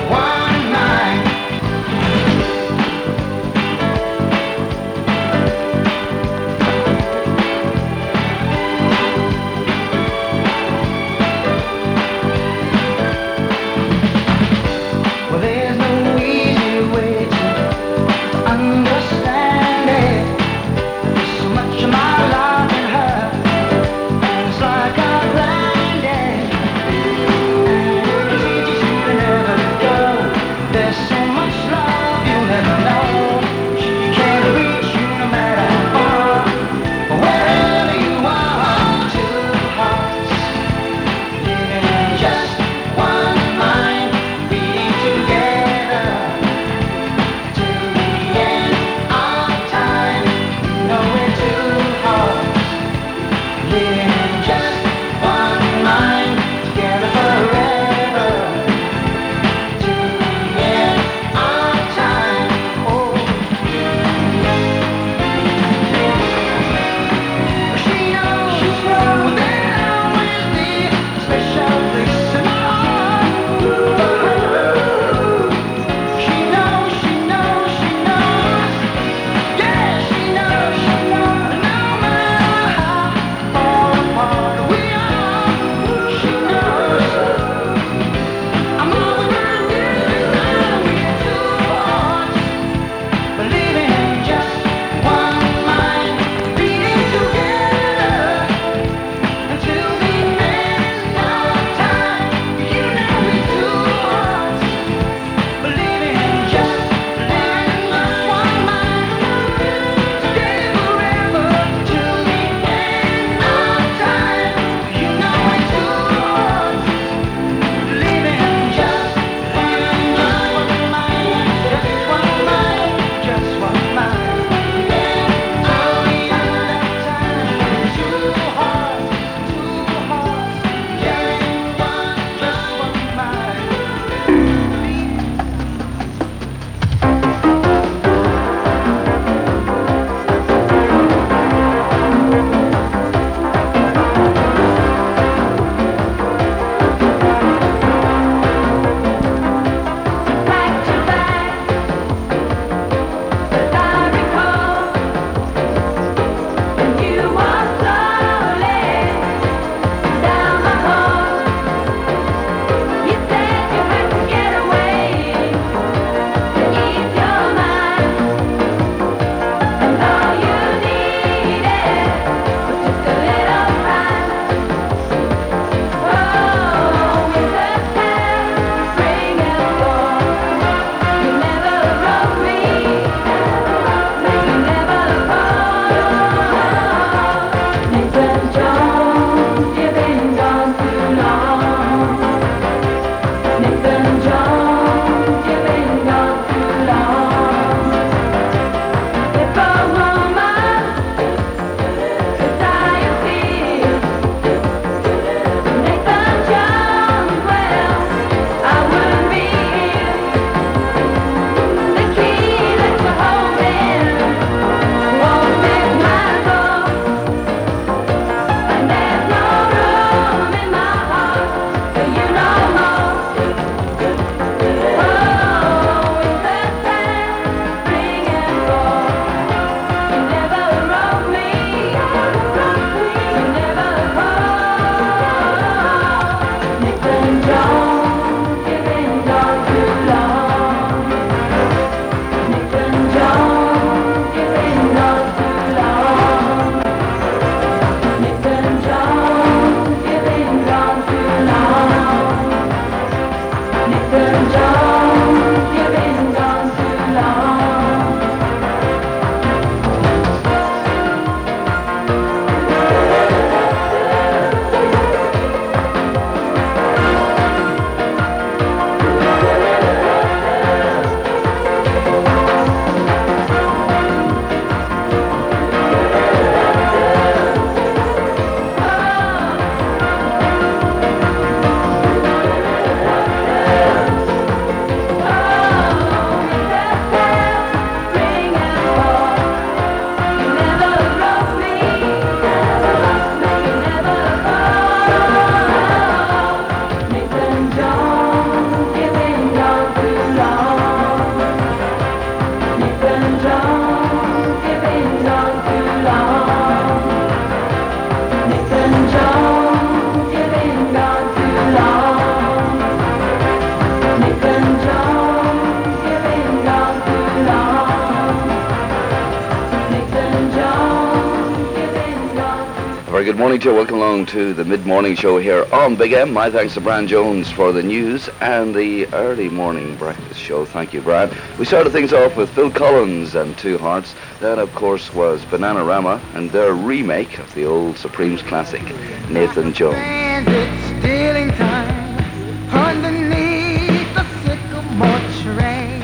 S7: Very good morning to you. Welcome along to the mid-morning show here on Big M. My thanks to Brian Jones for the news and the early morning breakfast show. Thank you, Brian. We started things off with Phil Collins and Two Hearts. Then, of course, was Bananarama and their remake of the old Supremes classic, Nathan Jones.
S1: It's stealing time underneath the sycamore tree.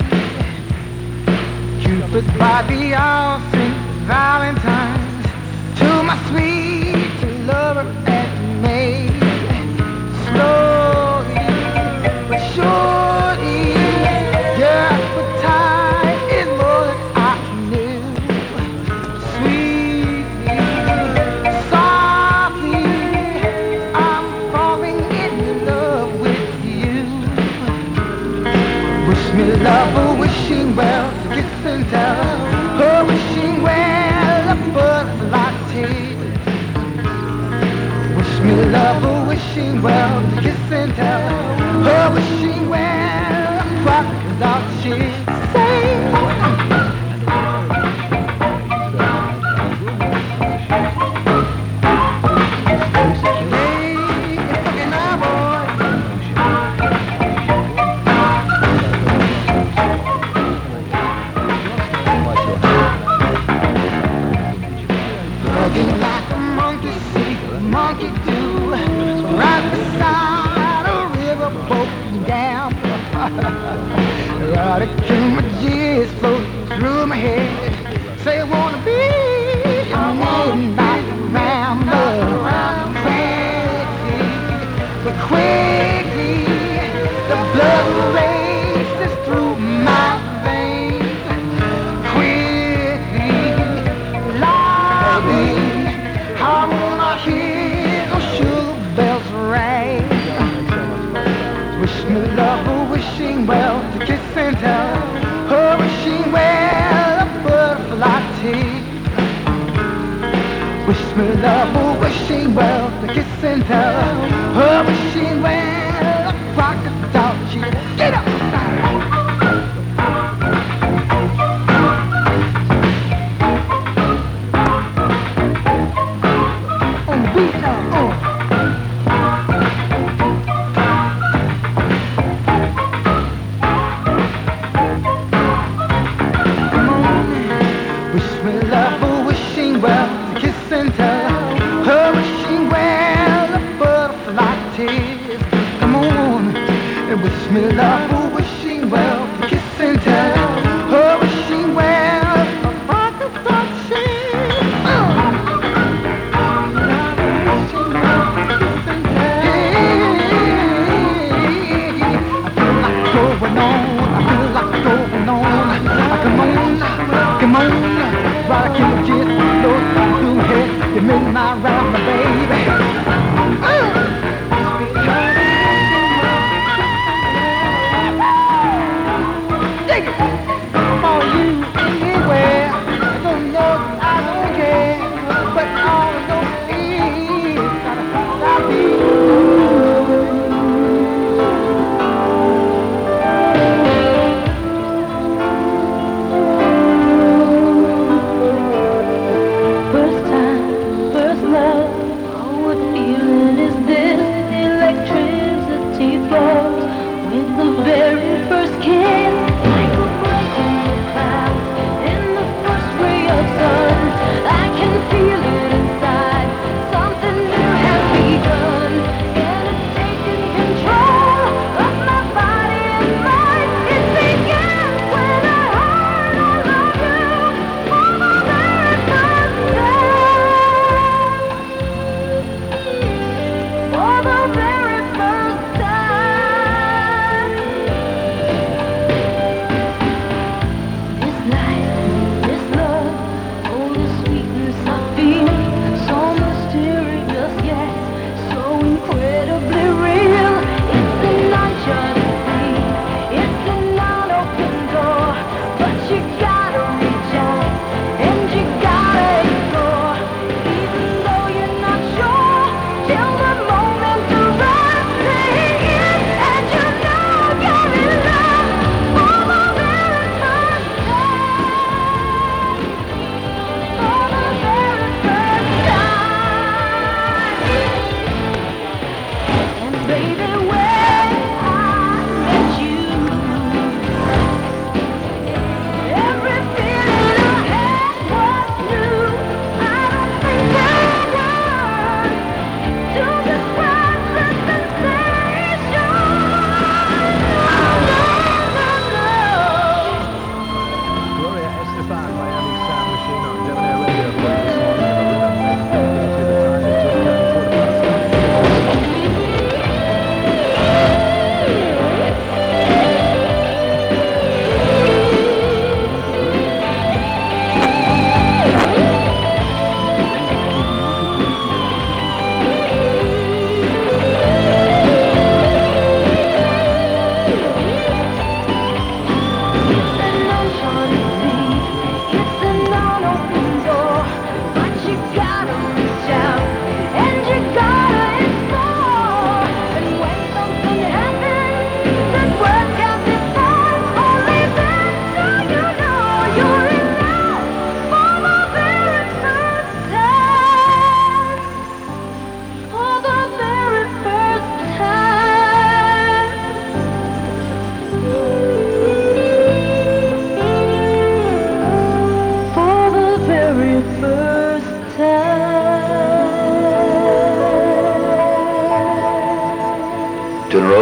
S1: Cupid by the hour sings Valentine's to my sweet lover and me. Slowly but surely, your appetite is more than I knew. Sweetly, softly, I'm falling in love with you. Wish me love, oh, wishing well, kiss and tell, oh, wishing well, a butterfly tea. Wish me love, oh, wishing well, kiss and tell, oh, wishing well, a crocodile she'd say. Like a monkey see, a monkey do, right beside a river broken down. Right again, my G's floating through my head. Say I wanna be your midnight rambler. Quickly, but quickly, the blood races through my veins. Quickly, loudly, I wanna hear those sugar bells ring. Wish me love, oh, wishing well, to kiss and tell, oh, wishing well, a butterfly tea. Wish me love, oh, wishing well, to kiss and tell, oh, wishing well, a crocodile cheetah. Get up! Wish me love, oh, wishing well, to kiss and tell, oh, wishing well, a butterfly tears. Come on, and wish me love, oh, wishing well, to kiss and tell, oh, wishing well, a crocodile tears. Come on, why can't you just blow through head? You make my round, my baby. Take it for you anywhere. I don't know, I don't care, but all I know is I'll be.
S8: First time, first love, oh, what feeling is this? Electricity flows with the very first kiss. Like a breath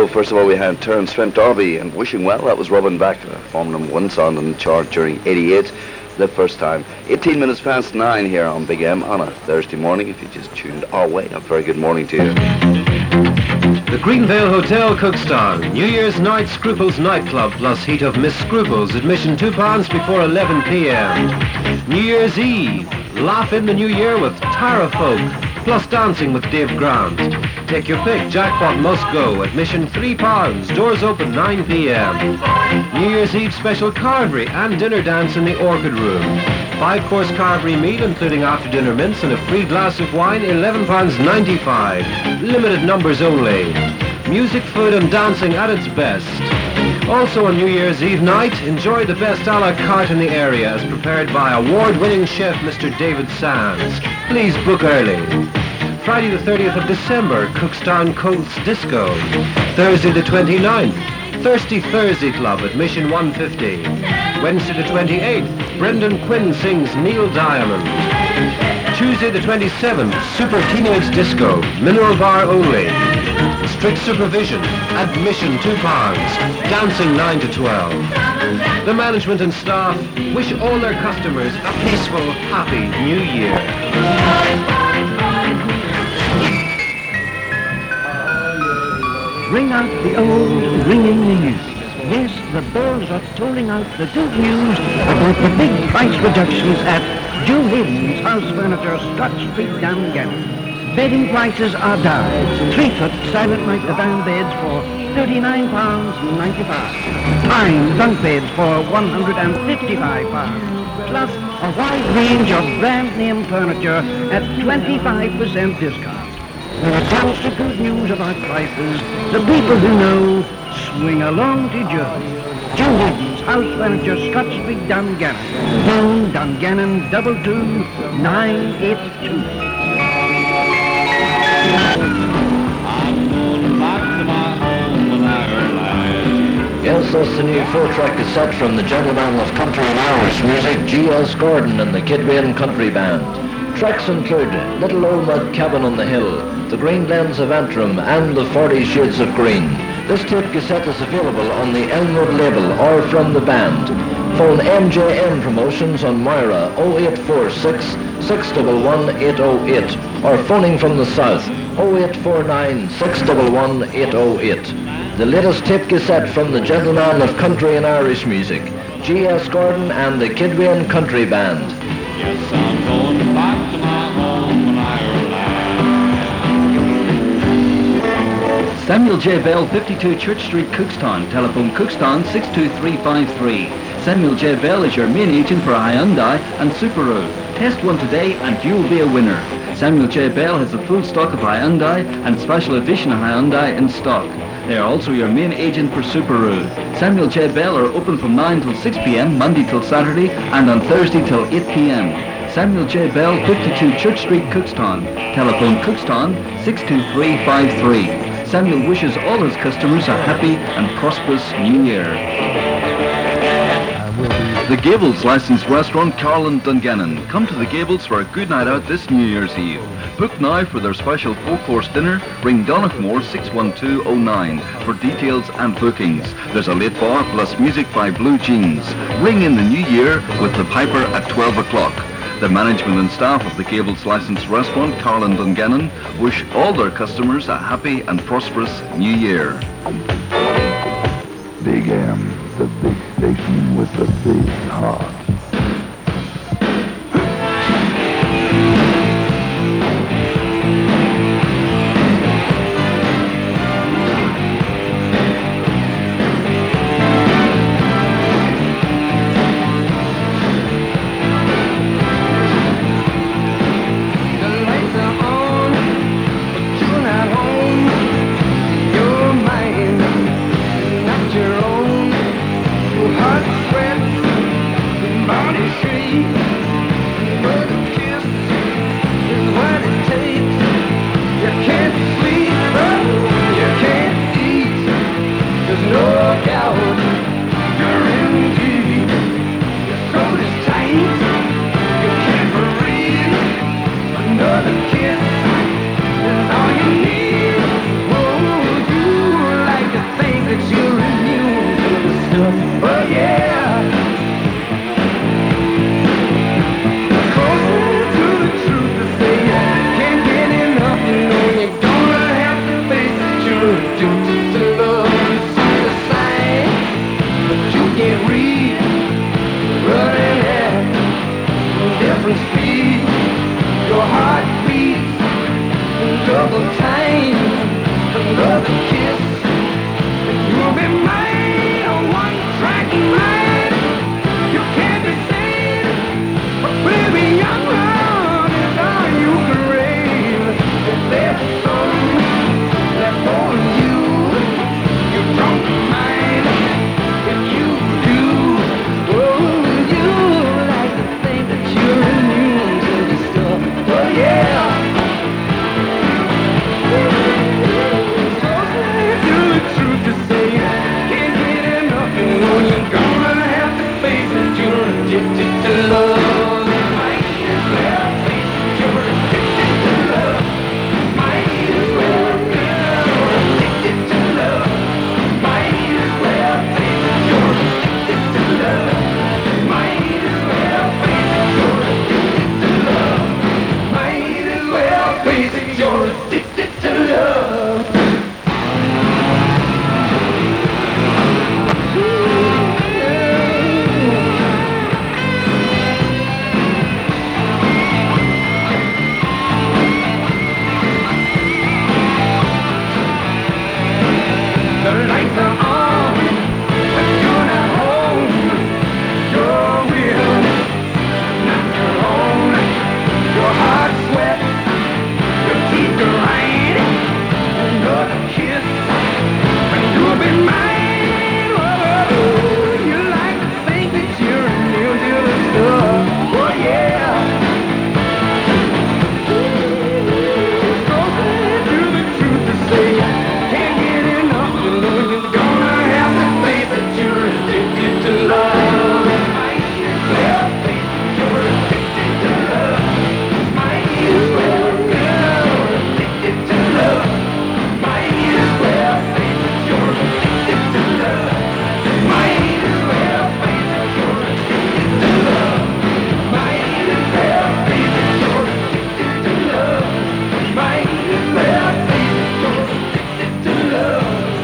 S7: First of all, we had Terence Flint D'Arby and Wishing Well. That was Robin Back, former #1 song on the chart during '88, the first time. 18 minutes past 9 here on Big M on a Thursday morning. If you just tuned our way, a very good morning to you.
S9: The Greenvale Hotel, Cookstown. New Year's night, Scruples nightclub plus heat of Miss Scruples. Admission £2 before 11 p.m. New Year's Eve. Laugh in the new year with Tara Folk plus dancing with Dave Grant. Take your pick. Jackpot must go. Admission £3. Doors open 9 p.m. New Year's Eve special carvery and dinner dance in the Orchid Room. 5-course carvery meal including after-dinner mints and a free glass of wine, £11.95. Limited numbers only. Music, food and dancing at its best. Also on New Year's Eve night, enjoy the best a la carte in the area as prepared by award-winning chef Mr. David Sands. Please book early. Friday the 30th of December, Cookstown Colts Disco. Thursday the 29th, Thirsty Thursday Club, admission £150. Wednesday the 28th, Brendan Quinn sings Neil Diamond. Tuesday the 27th, Super Teenage Disco, mineral bar only. Strict supervision, admission £2, dancing 9 to 12. The management and staff wish all their customers a peaceful, happy New Year.
S6: Ring out the old ringing news. Yes, the bells are tolling out the good news about the big price reductions at Joe Hayden's House Furniture, Scott Street, Dungannon. Bedding prices are down. 3-foot silent night divan beds for £39.95. Pine bunk beds for £155. Plus a wide range of brand name furniture at 25% discount. When it comes to good news about prices, the people who know swing along to Joe. Joe Hayden's House Furniture, Scott Street, Dungannon. Phone Dungannon 22982.
S10: Yes, that's the new 4-track cassette from the gentleman of country and Irish music, G.S. Gordon and the Kidwin Country Band. Tracks include Little Old Mud Cabin on the Hill, The Green Glens of Antrim and The 40 Shades of Green. This tape cassette is available on the Elmwood label or from the band. Phone MJN Promotions on Moira 0846 611 808 or phoning from the south 0849 611 808. The latest tape cassette from the gentleman of country and Irish music, G.S. Gordon and the Kidwin Country Band.
S11: Yes, I'm going back to my home in Ireland.
S12: Samuel J. Bell, 52 Church Street, Cookstown. Telephone Cookstown 62353. Samuel J. Bell is your main agent for Hyundai and Subaru. Test one today and you will be a winner. Samuel J. Bell has a full stock of Hyundai and special edition Hyundai in stock. They are also your main agent for Subaru. Samuel J. Bell are open from 9 till 6 p.m. Monday till Saturday and on Thursday till 8 p.m. Samuel J. Bell, 52 Church Street, Cookstown. Telephone Cookstown 62353. Samuel wishes all his customers a happy and prosperous New Year. The Gables Licensed Restaurant, Carlin, Dungannon. Come to the Gables for a good night out this New Year's Eve. Book now for their special 4-course dinner. Ring Donaghmore 61209 for details and bookings. There's a late bar plus music by Blue Jeans. Ring in the new year with the Piper at 12 o'clock. The management and staff of the Gables Licensed Restaurant, Carlin, Dungannon, wish all their customers a happy and prosperous New Year.
S5: Big M, the big station with the big heart.
S1: Your own heart sweat Oh yeah. Closer to the truth to say you can't get enough. You know you're gonna have to face it. You're addicted to love. You see the sign, but you can't read. Running at different speed. Your heart beats double time. Another kiss. You'll be mine on one track mind. You can't be seen, but baby, young love is all you can raise. If there's some left for you, you don't mind if you do. Oh, you like to think that you're immune to the stuff. Oh yeah. Addicted to love. Might as well face it, you're addicted to love. Might as well, girl, addicted to love. Might as well face it, you're addicted to love. Might as well face it, you're addicted to love. Might as well face it, you're addicted to love. The lights are on, but you're not home. You're with, not your own. Your heart sweat, your teeth grind. Another kiss, and you'll be mine. Oh, you like to think that you're immune to the stuff. Oh yeah. Closer to the truth to say, can't get enough. You're gonna have to face it, you're addicted to love. Might as well face it, you're addicted to love. Might as well, girl, addicted to love. Might as well face it, you're addicted to love. Might as well face it, you're addicted to love. Might as well face it, you're addicted to love. Might as well face it, you're addicted to love.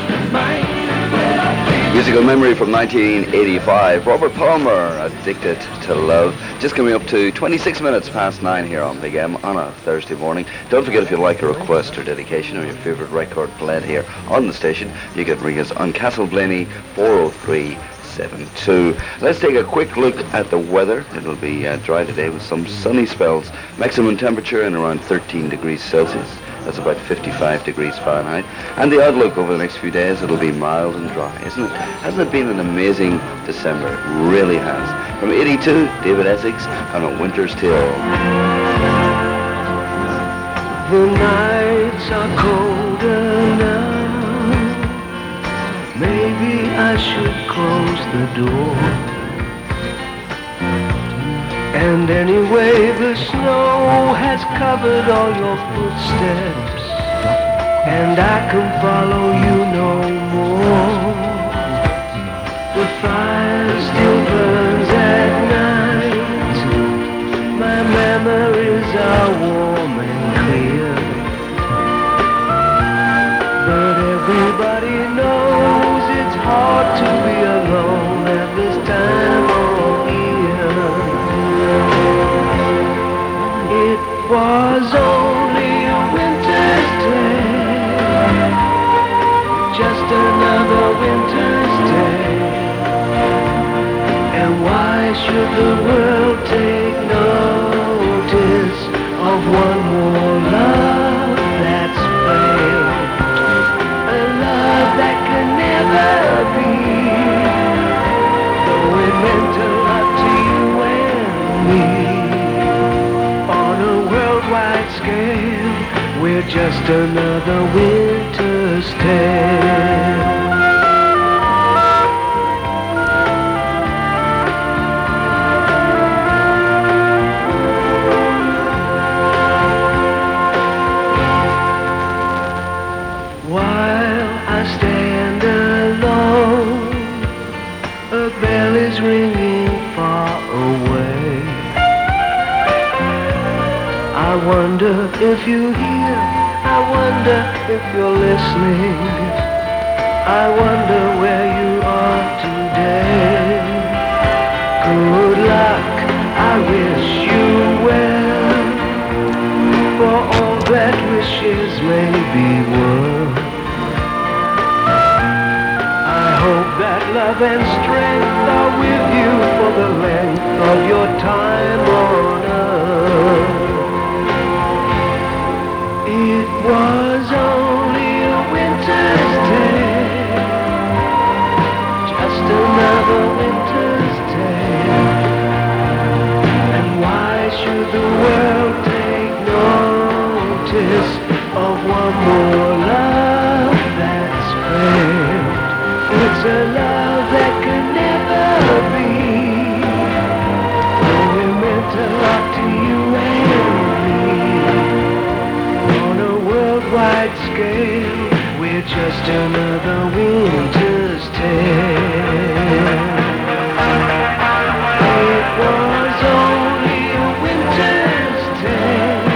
S7: Musical memory from 1985. Robert Palmer, Addicted to Love. Just coming up to 26 minutes past 9 here on Big M on a Thursday morning. Don't forget, if you'd like a request or dedication or your favourite record played here on the station, you can ring us on Castle Blaney 40372. Let's take a quick look at the weather. It'll be dry today with some sunny spells. Maximum temperature in around 13 degrees Celsius. That's about 55 degrees Fahrenheit. And the outlook over the next few days, it'll be mild and dry, isn't it? Hasn't it been an amazing December? It really has. From 82, David Essex on A Winter's Tale.
S1: The nights are colder now. Maybe I should close the door. And anyway, the snow has covered all your footsteps, and I can follow you no more. The fire still burns at night. My memories are warm and clear, but everybody knows it's hard to be alone at this time of year. It was only a winter's day, just another winter's day. And why should the world take notice of one more love that's failed? A love that can never be, though it meant a lot to you and me. On a worldwide scale, we're just another winter's tale. While I stand alone, a bell is ringing far away. I wonder if you're here, I wonder if you're listening. I wonder where you are today. Good luck, I wish you well, for all that wishes may be worth. I hope that love and strength are with you for the length of your time on earth. It was only a winter's day, just another winter's day. And why should the world take notice of one more love that's failed? It's a love that could never be. We're meant to love to you and me. On a worldwide scale, we're just another winter's tale. It was only a winter's tale,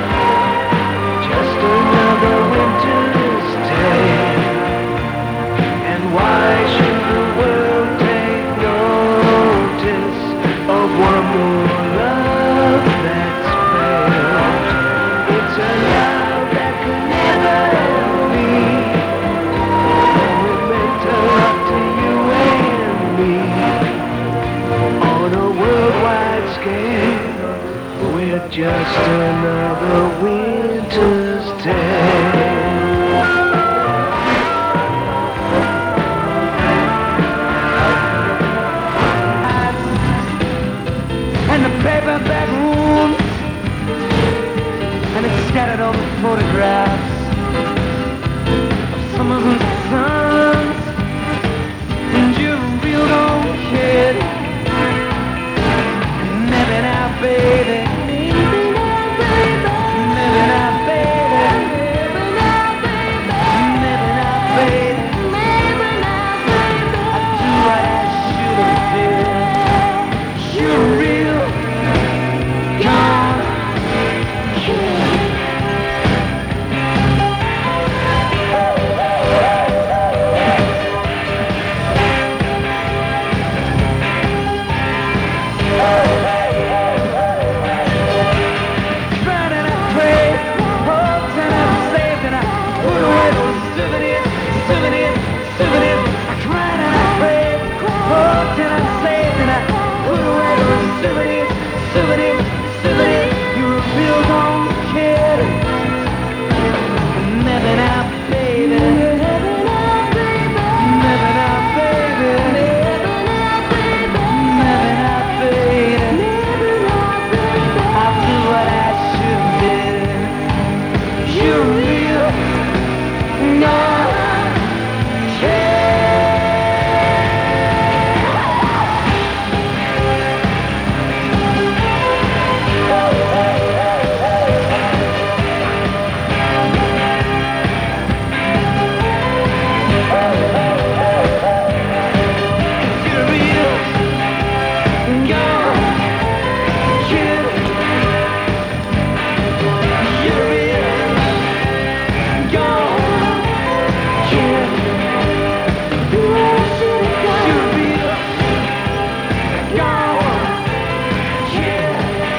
S1: just another winter's tale. And why should the world take notice of one more love that's failed? It's a love that could never be. We're meant to love to you and me. On a worldwide scale, we're just another winter's tale. And the paperback rooms, and it's scattered over photographs of summers and suns, and you're a real old kid. Maybe now, baby. Maybe now, baby. Maybe now, baby. Maybe now, baby. I do what I should have did. You're a real young kid. Tried and I prayed, hoped and I saved and I put away those souvenirs. I tried and I prayed, hoped and I saved and I put away those souvenirs. You're a real young kid. Never now, baby. Never now, baby. Never now, baby. I'll do what I should have did. You're a real young kid. You're a real young kid. You're a real young kid. You're a real young kid.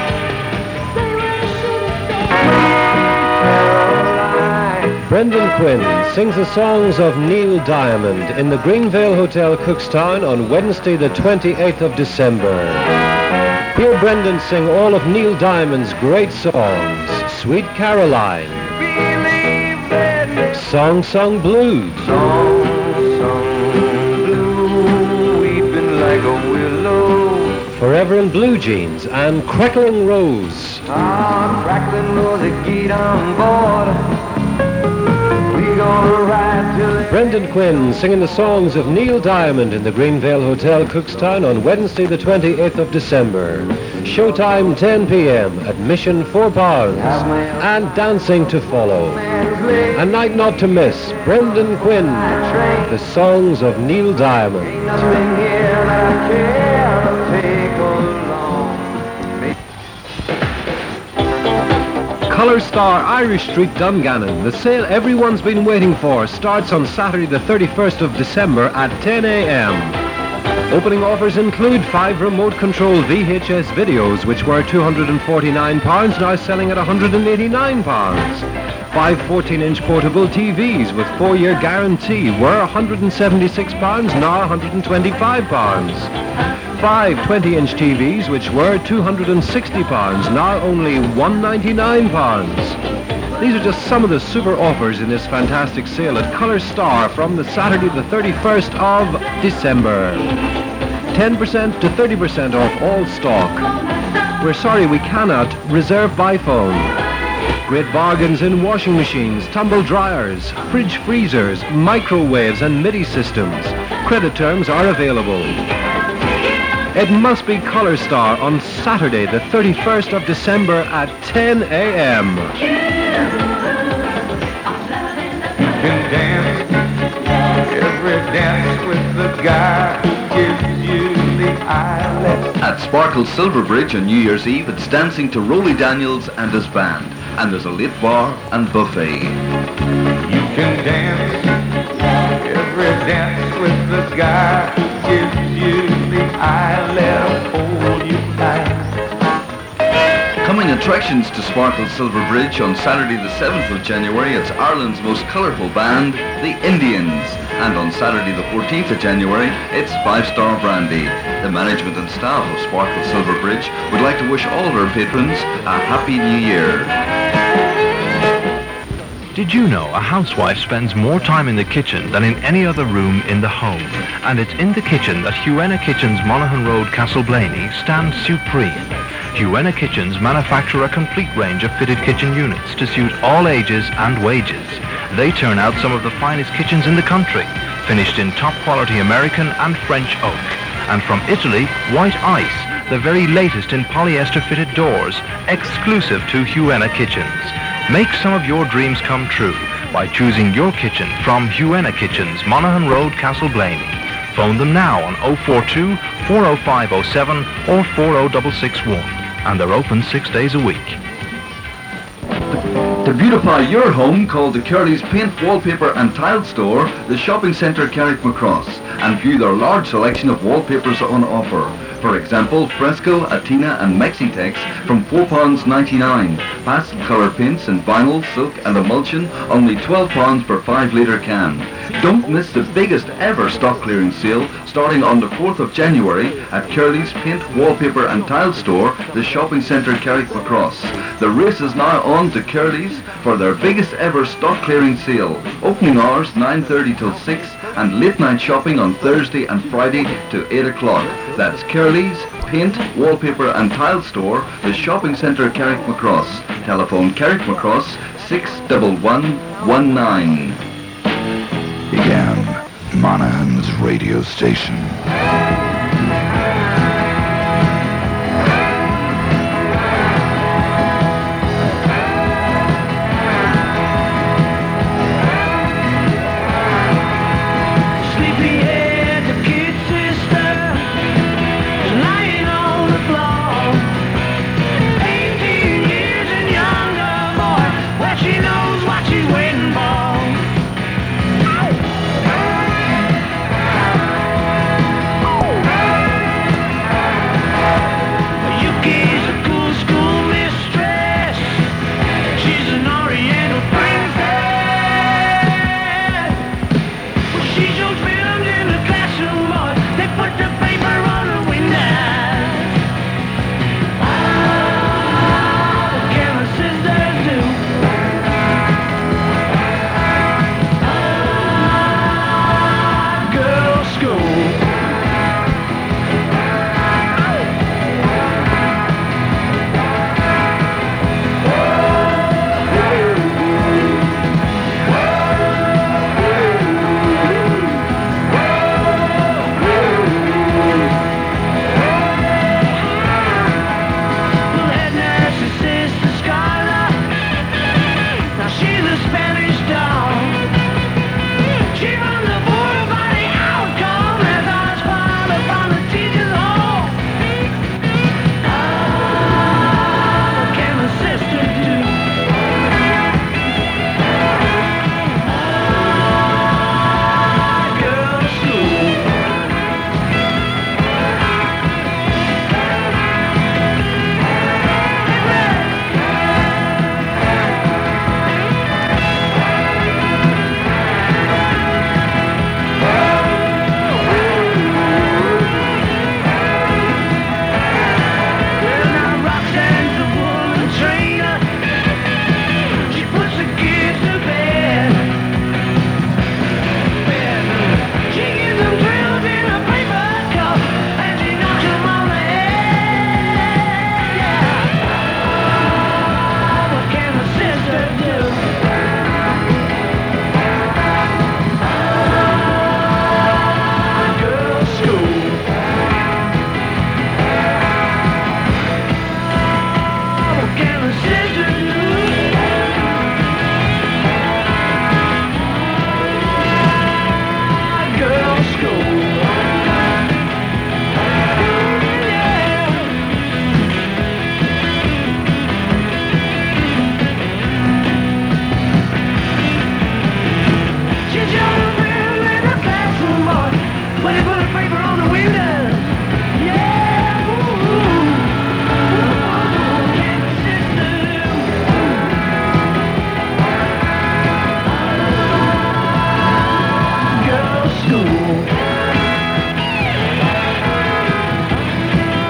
S9: Brendan Quinn sings the songs of Neil Diamond in the Greenvale Hotel, Cookstown on Wednesday the 28th of December. Hear Brendan sing all of Neil Diamond's great songs: Sweet Caroline, Song Song Blues,
S1: Blue, weeping like a willow.
S9: Forever in Blue Jeans, and Crackling Rose.
S1: Crackling rose, get on board. We gonna ride till it
S9: Brendan Quinn singing the songs of Neil Diamond in the Greenvale Hotel, Cookstown on Wednesday the 28th of December. Showtime 10 p.m. Admission £4 and dancing to follow. A night not to miss. Brendan Quinn, the songs of Neil Diamond.
S1: nothing here that I can't take along.
S9: Colour Star Irish Street, Dungannon. The sale everyone's been waiting for starts on Saturday the 31st of December at 10 a.m. Opening offers include 5 remote control VHS videos, which were £249, now selling at £189. 5 14-inch portable TVs with 4-year guarantee were £176, now £125. 5 20-inch TVs, which were £260, now only £199. These are just some of the super offers in this fantastic sale at Colour Star from the Saturday the 31st of December. 10% to 30% off all stock. We're sorry we cannot reserve by phone. Great bargains in washing machines, tumble dryers, fridge freezers, microwaves and MIDI systems. Credit terms are available. It must be Colour Star on Saturday the 31st of December at 10 a.m.
S1: Can dance, every dance with the guy who gives you the eyelid.
S12: At Sparkle Silverbridge on New Year's Eve, it's dancing to Rolly Daniels and his band. And there's a late bar and buffet.
S1: You can dance, every dance with the guy who gives you the eyelid, hold you tight.
S12: Coming attractions to Sparkle Silverbridge on Saturday the 7th of January, it's Ireland's most colourful band, the Indians. And on Saturday the 14th of January, it's 5 Star Brandy. The management and staff of Sparkle Silverbridge would like to wish all their patrons a Happy New Year.
S13: Did you know a housewife spends more time in the kitchen than in any other room in the home? And it's in the kitchen that Huena Kitchens, Monaghan Road, Castleblaney stands supreme. Huena Kitchens manufacture a complete range of fitted kitchen units to suit all ages and wages. They turn out some of the finest kitchens in the country, finished in top quality American and French oak. And from Italy, white ice, the very latest in polyester fitted doors, exclusive to Huena Kitchens. Make some of your dreams come true by choosing your kitchen from Huena Kitchens, Monaghan Road, Castleblaney. Phone them now on 042 40507 or 40661, and they're open 6 days a week.
S12: To beautify your home, call the Curly's Paint, Wallpaper and Tile Store, the shopping centre Carrickmacross, and view their large selection of wallpapers on offer. For example, Fresco, Atina and Mexitex from £4.99. Pastel colour paints in vinyl, silk and emulsion, only £12 per 5 litre can. Don't miss the biggest ever stock clearance sale starting on the 4th of January at Curly's Paint, Wallpaper and Tile Store, the shopping centre Carrickmacross. The race is now on to Curly's for their biggest ever stock clearing sale. Opening hours 9:30 till 6 and late night shopping on Thursday and Friday to 8 o'clock. That's Curly's Paint, Wallpaper and Tile Store, the shopping centre Carrickmacross. Telephone Carrickmacross 61119.
S5: Began Monaghan's radio station.